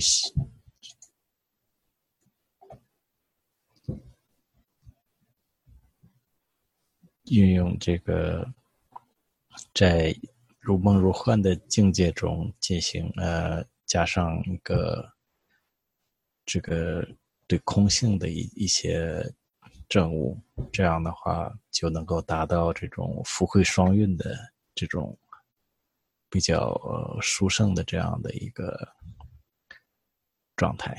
运用这个在如梦如幻的境界中进行加上一个这个对空性的一些证悟，这样的话就能够达到这种福慧双运的这种比较殊胜的这样的一个状态。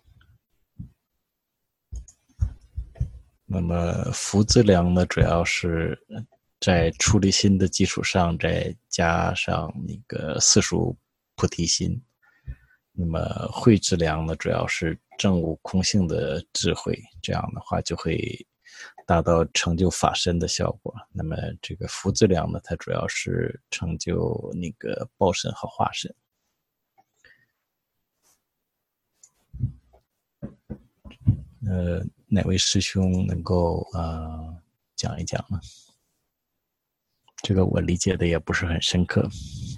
那么福资粮呢，主要是在出离心的基础上再加上那个四属菩提心。那么慧资粮呢，主要是证悟空性的智慧，这样的话就会达到成就法身的效果。那么这个福资粮呢，它主要是成就那个报身和化身。哪位师兄能够讲一讲呢？这个我理解的也不是很深刻。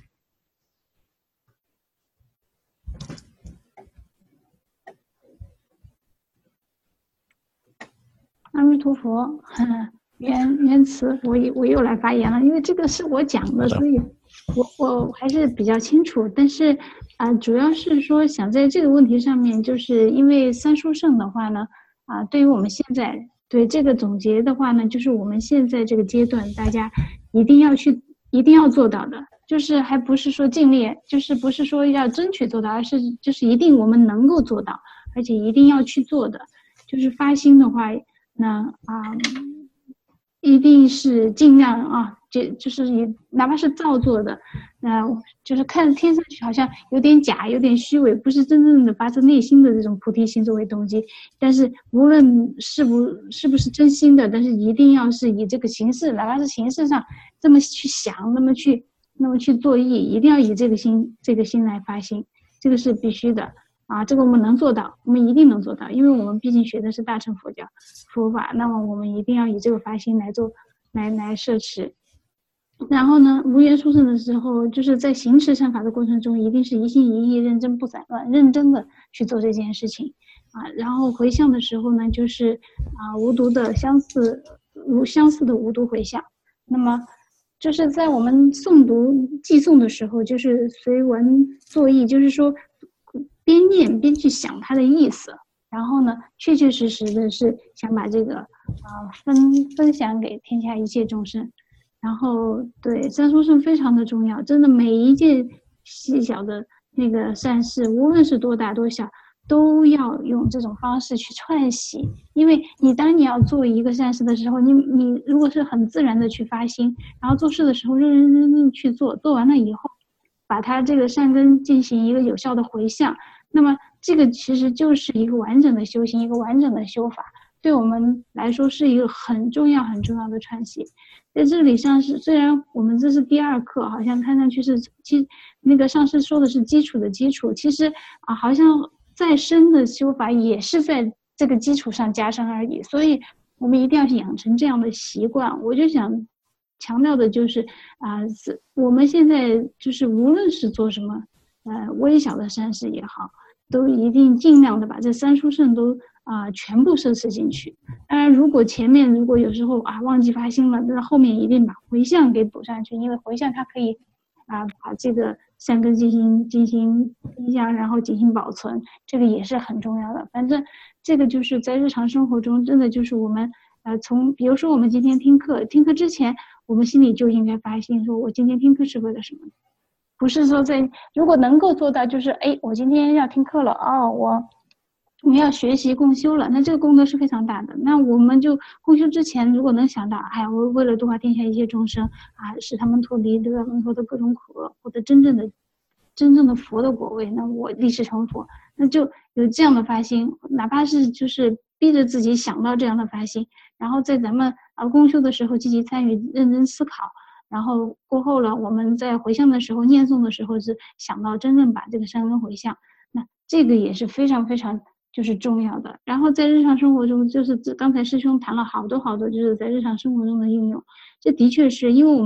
阿弥陀佛，缘慈，我又来发言了，因为这个是我讲的，所以我还是比较清楚。但是主要是说想在这个问题上面，就是因为三殊胜的话呢，对于我们现在对这个总结的话呢，就是我们现在这个阶段，大家一定要做到的，就是还不是说尽力，就是不是说要争取做到，而是就是一定我们能够做到，而且一定要去做的。就是发心的话，那一定是尽量就是哪怕是造作的，就是看听上去好像有点假，有点虚伪，不是真正的发自内心的这种菩提心作为动机。但是无论是不是真心的，但是一定要是以这个形式，哪怕是形式上这么去想，那么去做意，一定要以这个心来发心，这个是必须的。这个我们能做到，我们一定能做到，因为我们毕竟学的是大乘佛法，那么我们一定要以这个发心来做，来摄持。然后呢，无缘殊胜的时候，就是在行持善法的过程中，一定是一心一意、认真不散乱、认真的去做这件事情然后回向的时候呢，就是无毒的相似的无毒回向。那么就是在我们诵读寄诵的时候，就是随文作意，就是说边念边去想它的意思，然后呢，确确实实的是想把这个分享给天下一切众生。然后对三殊胜非常的重要，真的每一件细小的那个善事，无论是多大多小，都要用这种方式去串习。因为当你要做一个善事的时候，你如果是很自然的去发心，然后做事的时候认真去做，做完了以后把它这个善根进行一个有效的回向，那么这个其实就是一个完整的修行，一个完整的修法，对我们来说是一个很重要很重要的串习。在这里上师，虽然我们这是第二课，好像看上去是那个上师说的是基础的基础，其实好像再深的修法也是在这个基础上加上而已，所以我们一定要养成这样的习惯。我就想强调的就是我们现在就是无论是做什么微小的善事也好，都一定尽量的把这三殊胜都全部摄持进去。当然如果前面如果有时候忘记发心了，那后面一定把回向给补上去，因为回向它可以把这个善根进行分享，然后进行保存，这个也是很重要的。反正这个就是在日常生活中，真的就是我们比如说我们今天听课之前，我们心里就应该发心，说我今天听课是为了什么，不是说如果能够做到，就是我今天要听课了我们要学习共修了，那这个功德是非常大的。那我们就共修之前，如果能想到，我为了度化天下一切众生使他们脱离得到更多的各种苦厄，或者真正的佛的果位，那我立誓成佛，那就有这样的发心，哪怕是就是逼着自己想到这样的发心，然后在咱们共修的时候积极参与，认真思考，然后过后了，我们在回向的时候、念诵的时候是想到真正把这个善根回向，那这个也是非常非常就是重要的。然后在日常生活中，就是刚才师兄谈了好多，就是在日常生活中的应用，这的确是因为我们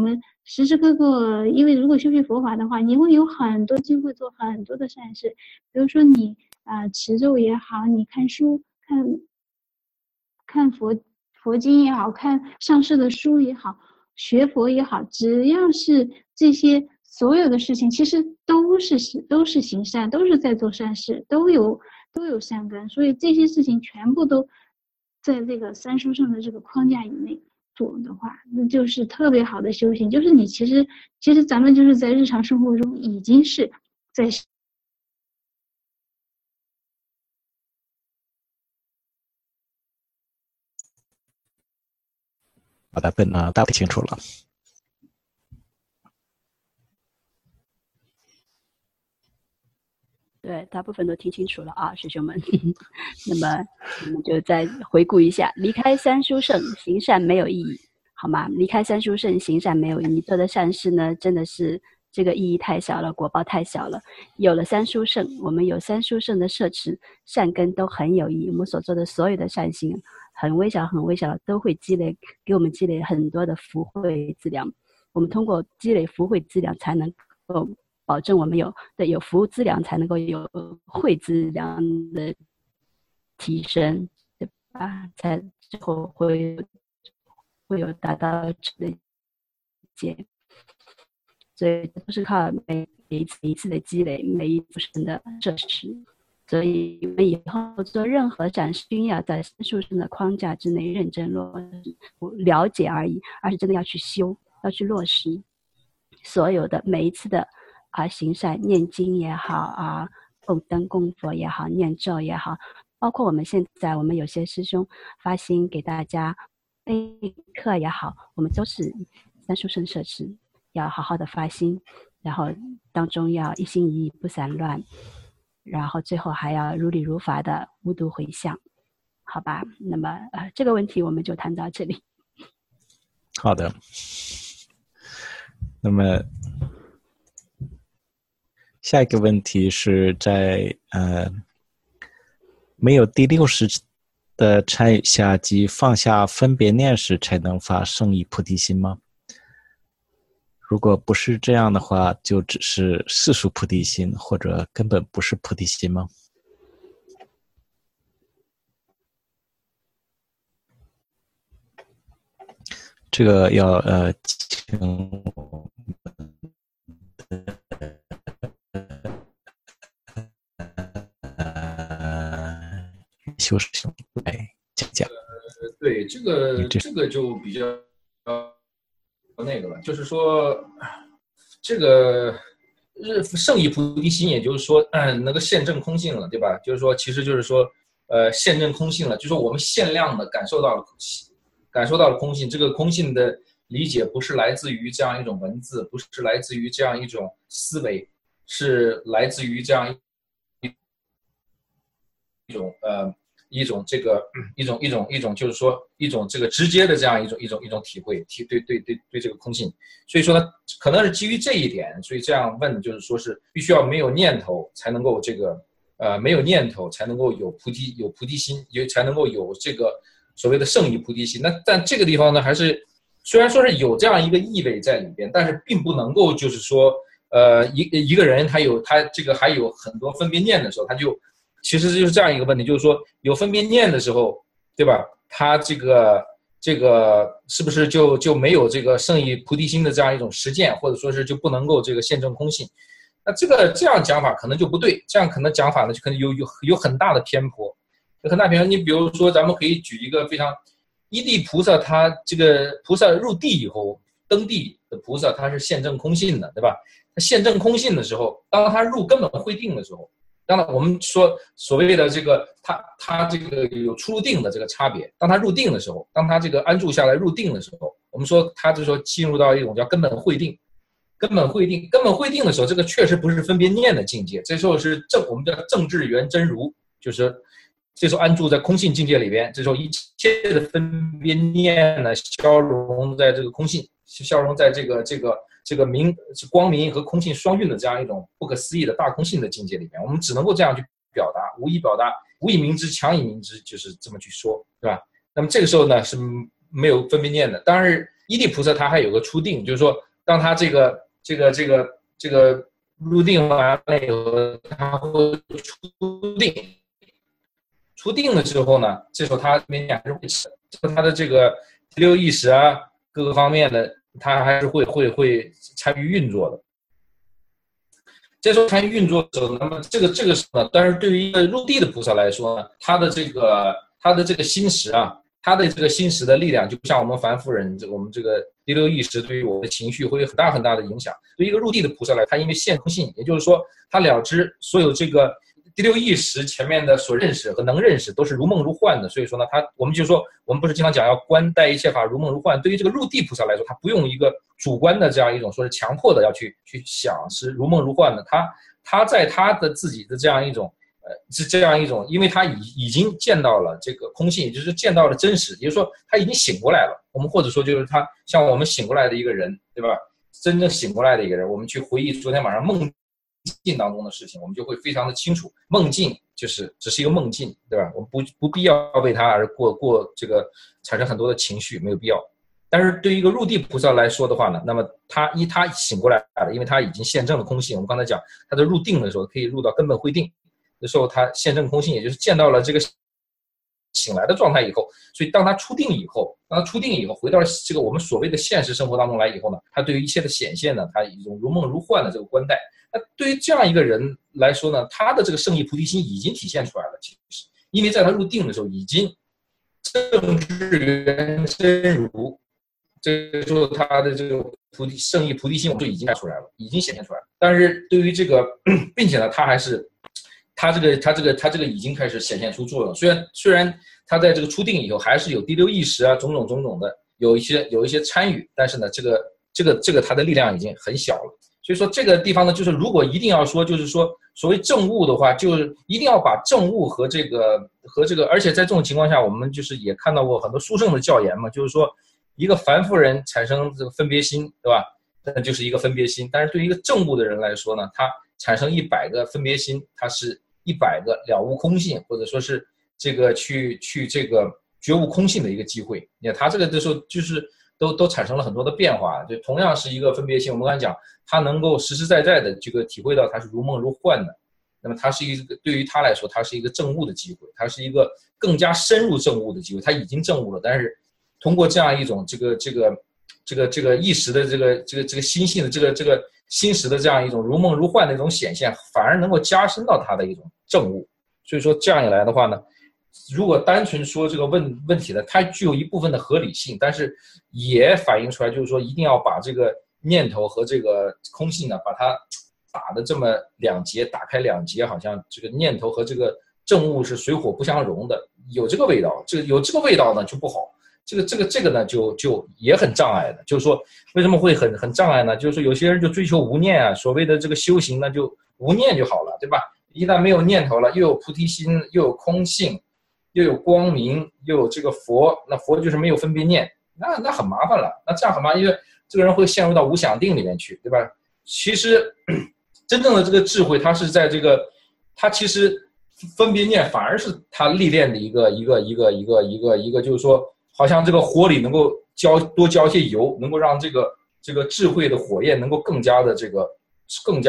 时时刻刻，因为如果修学佛法的话，你会有很多机会做很多的善事，比如说你持咒也好，你看书看佛经也好，看上师的书也好，学佛也好，只要是这些所有的事情，其实都是行善，都是在做善事，都有善根，所以这些事情全部都在这个三书圣的这个框架以内做的话，那就是特别好的修行。就是你其实咱们就是在日常生活中已经是在好的，大概清楚了。 对，大部分都听清楚了啊，师兄们。那么我们就再回顾一下，离开三书圣，行善没有意义，好吗？离开三书圣，行善没有意义，你做的善事呢，真的是这个意义太小了，果报太小了。有了三书圣，我们有三书圣的摄持，善根都很有意义。我们所做的所有的善行，很微小很微小的，都会给我们积累很多的福慧资粮。我们通过积累福慧资粮，才能够保证我们有福资粮，才能够有慧资粮的提升，对吧？才之后会有达到的结。所以都是靠每一次的积累，每一次的摄持。所以我们以后做任何善事，均要在三书圣的框架之内认真落实，不了解而已，而是真的要去修，要去落实。所有的每一次的行善，念经也好供灯供佛也好，念咒也好，包括我们现在我们有些师兄发心给大家备课也好，我们都是三书圣摄持，要好好的发心，然后当中要一心一意不散乱，然后最后还要如理如法的无毒回向，好吧？那么这个问题我们就谈到这里。 好的。那么下一个问题是在没有第六识的参与下及放下分别念时才能发圣意菩提心吗？如果不是这样的话，就只是世俗菩提心，或者根本不是菩提心吗？这个要请我们修师兄来讲讲。 对，这个就比较那个了，就是说这个圣意菩提心，也就是说那个现证空性了，对吧？就是说其实就是说现证空性了，就是说我们限量的感受到了空性。这个空性的理解不是来自于这样一种文字，不是来自于这样一种思维，是来自于这样一种这个一种就是说一种这个直接的这样一种体会，对这个空性。所以说呢，可能是基于这一点，所以这样问就是说是必须要没有念头才能够这个没有念头才能够有菩提心，才能够有这个所谓的圣意菩提心。那但这个地方呢，还是虽然说是有这样一个意味在里边，但是并不能够就是说一个人他这个还有很多分别念的时候，他就其实就是这样一个问题，就是说有分别念的时候，对吧？他这个是不是就没有这个圣意菩提心的这样一种实践，或者说是就不能够这个现证空性？那这样讲法可能就不对，这样可能讲法呢就可能有很大的偏颇，很大偏颇。你比如说，咱们可以举一个非常一地菩萨，他这个菩萨入地以后，登地的菩萨他是现证空性的，对吧？他现证空性的时候，当他入根本慧定的时候。当然，我们说所谓的这个他这个有出入定的这个差别。当他入定的时候，当他这个安住下来入定的时候，我们说他就说进入到一种叫根本慧定。根本慧定的时候，这个确实不是分别念的境界，这时候是我们叫正智圆真如，就是这时候安住在空性境界里边，这时候一切的分别念呢消融在这个空性，消融在这个光明和空性双运的这样一种不可思议的大空性的境界里面，我们只能够这样去表达，无以明之，强以明之，就是这么去说，对吧？那么这个时候呢是没有分别念的。当然，一地菩萨他还有个出定，就是说当他这个入定完了以后，他会出定的时候呢，这时候他还是会他的这个第六意识啊，各个方面的，他还是会参与运作的。这时候参与运作的时候，那么这个是呢，但是对于一个入地的菩萨来说呢，他的这个心识啊，他的这个心识的力量，就不像我们凡夫人，我们这个第六意识对于我们的情绪会有很大很大的影响。对于一个入地的菩萨来，他因为现空性，也就是说，他了知所有这个第六意识前面的所认识和能认识都是如梦如幻的，所以说呢，我们就说，我们不是经常讲要观待一切法如梦如幻。对于这个入地菩萨来说，他不用一个主观的这样一种说是强迫的要去想是如梦如幻的，他在他的自己的这样一种是这样一种，因为他已经见到了这个空性，也就是见到了真实，也就是说他已经醒过来了。我们或者说就是他像我们醒过来的一个人，对吧？真正醒过来的一个人，我们去回忆昨天晚上梦境当中的事情，我们就会非常的清楚，梦境就是只是一个梦境，对吧？我们不必要为它而过这个产生很多的情绪，没有必要。但是对于一个入地菩萨来说的话呢，那么他醒过来了，因为他已经现证了空性。我们刚才讲他在入定的时候可以入到根本慧定的时候，他现证空性，也就是见到了这个醒来的状态以后，所以当他出定以后回到了这个我们所谓的现实生活当中来以后呢，他对于一切的显现呢，他一种如梦如幻的这个观待。那对于这样一个人来说呢，他的这个圣意菩提心已经体现出来了，其实因为在他入定的时候已经正智圆真如，这个时候他的这个圣意菩提心我们就已经看出来了，已经显现出来了。但是对于这个，并且呢，他还是他这个已经开始显现出作用。虽然他在这个出定以后还是有第六意识啊，种种的有一些参与，但是呢，这个他的力量已经很小了。所以说这个地方呢，就是如果一定要说，就是说所谓正悟的话，就是一定要把正悟和这个，而且在这种情况下，我们就是也看到过很多书圣的教言嘛，就是说一个凡夫人产生这个分别心，对吧？那就是一个分别心。但是对于一个正悟的人来说呢，他产生100个分别心，他是100个了悟空性，或者说是这个去这个觉悟空性的一个机会。你看他这个的时候就是都产生了很多的变化，就同样是一个分别心，我们刚才讲，他能够实实在在的这个体会到它是如梦如幻的，那么它是一个对于他来说，它是一个证悟的机会，它是一个更加深入证悟的机会。他已经证悟了，但是通过这样一种这个意识的这个心性的这个心识的这样一种如梦如幻的一种显现，反而能够加深到他的一种证悟。所以说这样一来的话呢，如果单纯说这个问题呢，它具有一部分的合理性，但是也反映出来，就是说一定要把这个念头和这个空性呢，把它打的这么打开两截，好像这个念头和这个正悟是水火不相容的，有这个味道，有这个味道呢就不好。这个呢就也很障碍的，就是说为什么会很障碍呢？就是说有些人就追求无念啊，所谓的这个修行呢就无念就好了，对吧？一旦没有念头了，又有菩提心，又有空性，又有光明，又有这个佛，那佛就是没有分别念，那很麻烦了。那这样很麻烦，因为这个人会陷入到无想定里面去，对吧？其实真正的这个智慧，它是在这个，它其实分别念反而是他历练的一个，就是说，好像这个火里能够多浇一些油，能够让这个智慧的火焰能够更加的更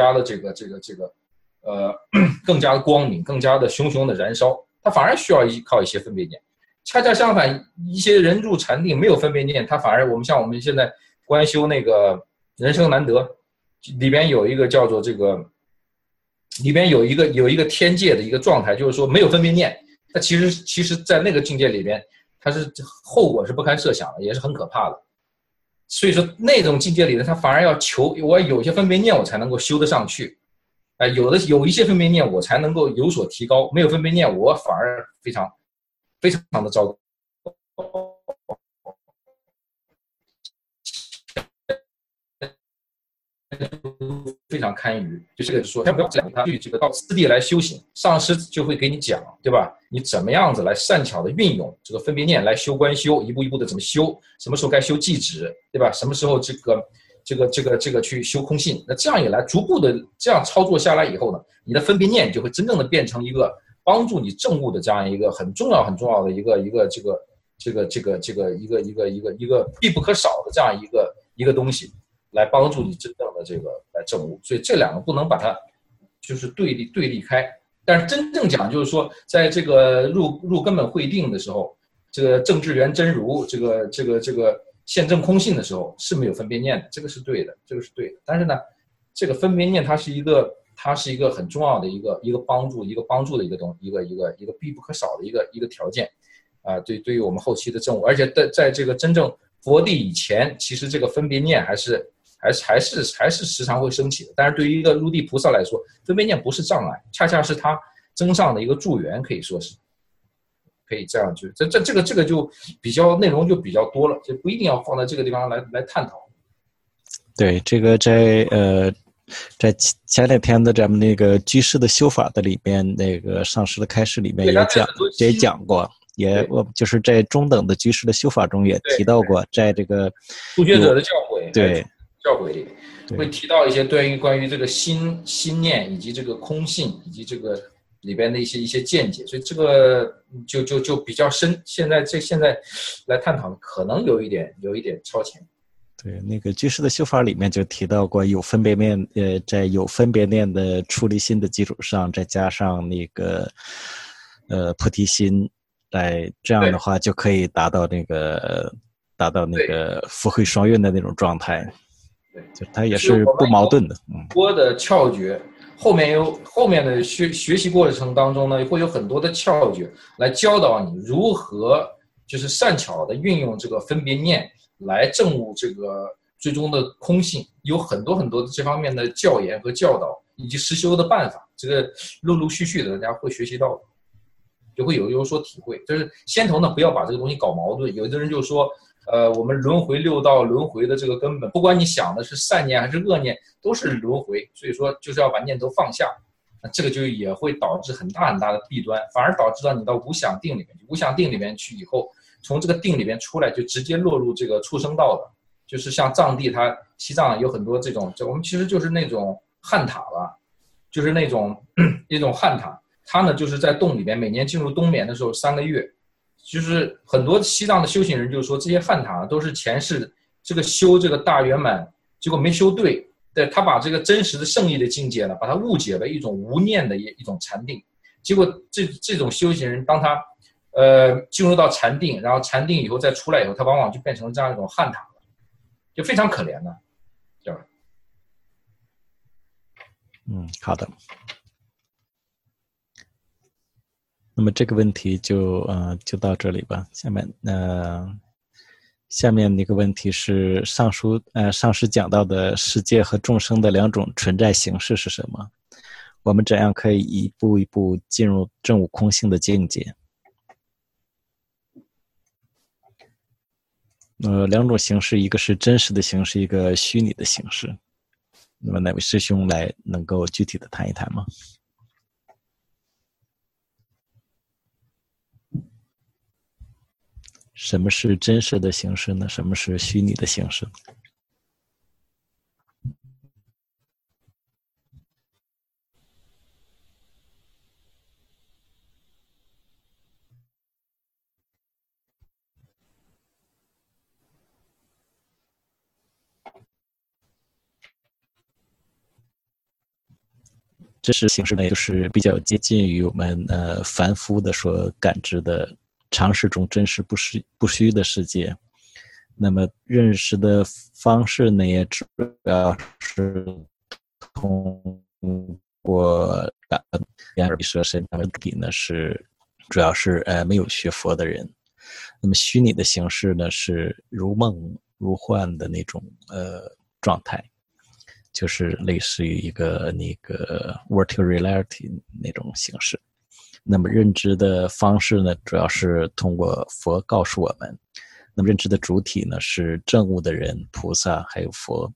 加的光明，更加的熊熊的燃烧。他反而需要靠一些分别念。恰恰相反，一些人入禅定没有分别念，他反而我们现在观修那个人生难得里边有一个叫做这个，里边有一个天界的一个状态，就是说没有分别念。那其实在那个境界里边，它是后果是不堪设想的，也是很可怕的。所以说那种境界里呢，他反而要求我有一些分别念，我才能够修得上去。有一些分别念，我才能够有所提高；没有分别念，我反而非常非常的糟糕。非常堪舆，就这个说，不要讲他去这个到私地来修行，上师就会给你讲，对吧？你怎么样子来善巧的运用这个分别念来修观修，一步一步的怎么修，什么时候该修寂止，对吧？什么时候这个去修空性？那这样一来，逐步的这样操作下来以后呢，你的分别念就会真正的变成一个帮助你证悟的这样一个很重要的一个必不可少的这样一个东西。 来帮助你真正的这个来证悟。所以这两个不能把它就是对立开。但是真正讲就是说，在这个入根本会定的时候，这个正智圆真如，这个现证空性的时候是没有分别念的，这个是对的，这个是对的。但是呢，这个分别念它是一个很重要的一个帮助的一个必不可少的一个条件啊。对于我们后期的证悟，而且在这个真正佛地以前，其实这个分别念还是时常会升起的。但是对于一个入地菩萨来说，分别念不是障碍，恰恰是他增上的一个助缘，可以说是。可以这样去，这个就比较内容就比较多了，就不一定要放在这个地方来探讨。 对，这个在前两天的咱们那个居士的修法的里边，那个上师的开示里面也讲过，我就是在中等的居士的修法中也提到过，在这个初学者的教诲， 对教诲里会提到一些关于这个心念以及这个空性以及这个里边的一些见解，所以这个就比较深。现在来探讨，可能有一点超前。 对，那个居士的修法里面就提到过，有分别念，在有分别念的出离心的基础上，再加上那个菩提心，这样的话就可以达到那个福慧双运的那种状态。 对， 就它也是不矛盾的。 多的窍诀。后面的学习过程当中呢，会有很多的窍诀来教导你如何就是善巧的运用这个分别念来证悟这个最终的空性，有很多的这方面的教研和教导以及实修的办法，这个陆续的大家会学习到的，就会有所体会。就是先头呢，不要把这个东西搞矛盾。有的人就说我们轮回六道轮回的这个根本，不管你想的是善念还是恶念，都是轮回，所以说就是要把念头放下。那这个就也会导致很大的弊端，反而导致到你到无想定里面去。无想定里面去以后，从这个定里面出来，就直接落入这个畜生道了。就是像藏地，它西藏有很多这种，我们其实就是那种汉塔了，就是那种汉塔，它呢就是在洞里面，每年进入冬眠的时候3个月。就是很多西藏的修行人就说，这些汉塔都是前世这个修这个大圆满，结果没修对，他把这个真实的圣意的境界呢，把它误解为一种无念的一种禅定，结果这种修行人，当他进入到禅定，然后禅定以后再出来以后，他往往就变成了这样一种汉塔了，就非常可怜的，对吧？ 好的。那么这个问题就到这里吧。下面那个问题是上师讲到的世界和众生的2种存在形式是什么？我们怎样可以一步一步进入证悟空性的境界？2种形式，一个是真实的形式，一个虚拟的形式。那么哪位师兄能够具体的谈一谈吗？什么是真实的形式呢？什么是虚拟的形式？真实形式呢，就是比较接近于我们凡夫的所感知的常识中真实不虚的世界。那么认识的方式呢，也主要是通过眼耳鼻舌身，他们主体呢是主要是没有学佛的人。那么虚拟的形式呢，是如梦如幻的那种状态，就是类似于一个那个 virtual reality 那种形式。那么认知的方式呢，主要是通过佛告诉我们。那么认知的主体呢，是证悟的人、菩萨还有佛。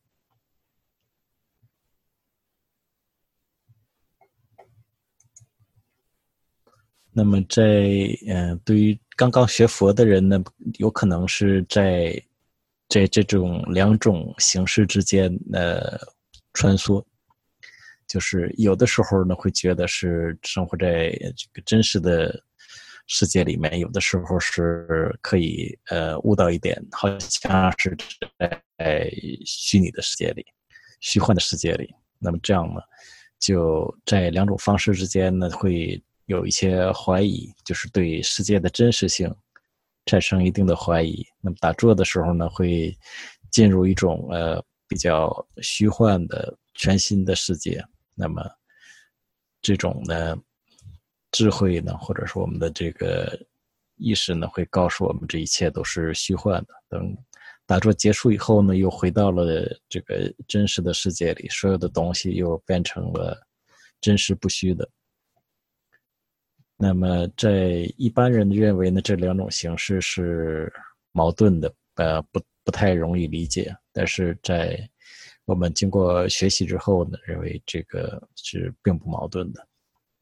那么对于刚刚学佛的人呢，有可能是在这种2种形式之间穿梭，就是有的时候呢会觉得是生活在这个真实的世界里面，有的时候是可以悟到一点，好像是在虚拟的世界里、虚幻的世界里。那么这样呢，就在两种方式之间呢，会有一些怀疑，就是对世界的真实性产生一定的怀疑。那么打坐的时候呢，会进入一种比较虚幻的全新的世界。那么这种呢智慧呢，或者说我们的这个意识呢，会告诉我们这一切都是虚幻的。等打坐结束以后呢，又回到了这个真实的世界里，所有的东西又变成了真实不虚的。那么在一般人认为呢，这两种形式是矛盾的，不太容易理解。但是在我们经过学习之后呢，认为这个是并不矛盾的。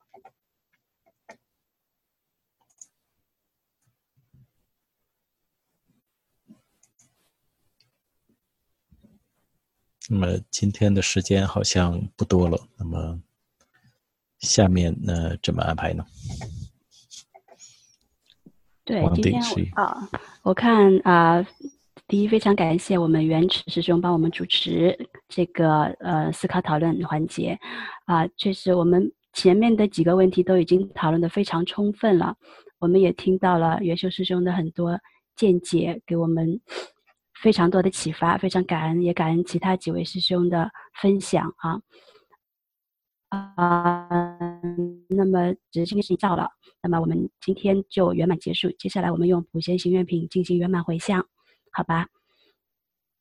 那么今天的时间好像不多了，那么下面呢怎么安排呢？ 对，今天我看第一非常感谢我们圆池师兄帮我们主持这个思考讨论环节确实我们前面的几个问题都已经讨论得非常充分了，我们也听到了元修师兄的很多见解，给我们非常多的启发，非常感恩，也感恩其他几位师兄的分享那么只是今天是到了，那么我们今天就圆满结束，接下来我们用普贤行愿品进行圆满回向，好吧？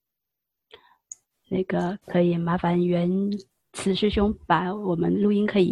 那个可以麻烦圆慈师兄把我们录音可以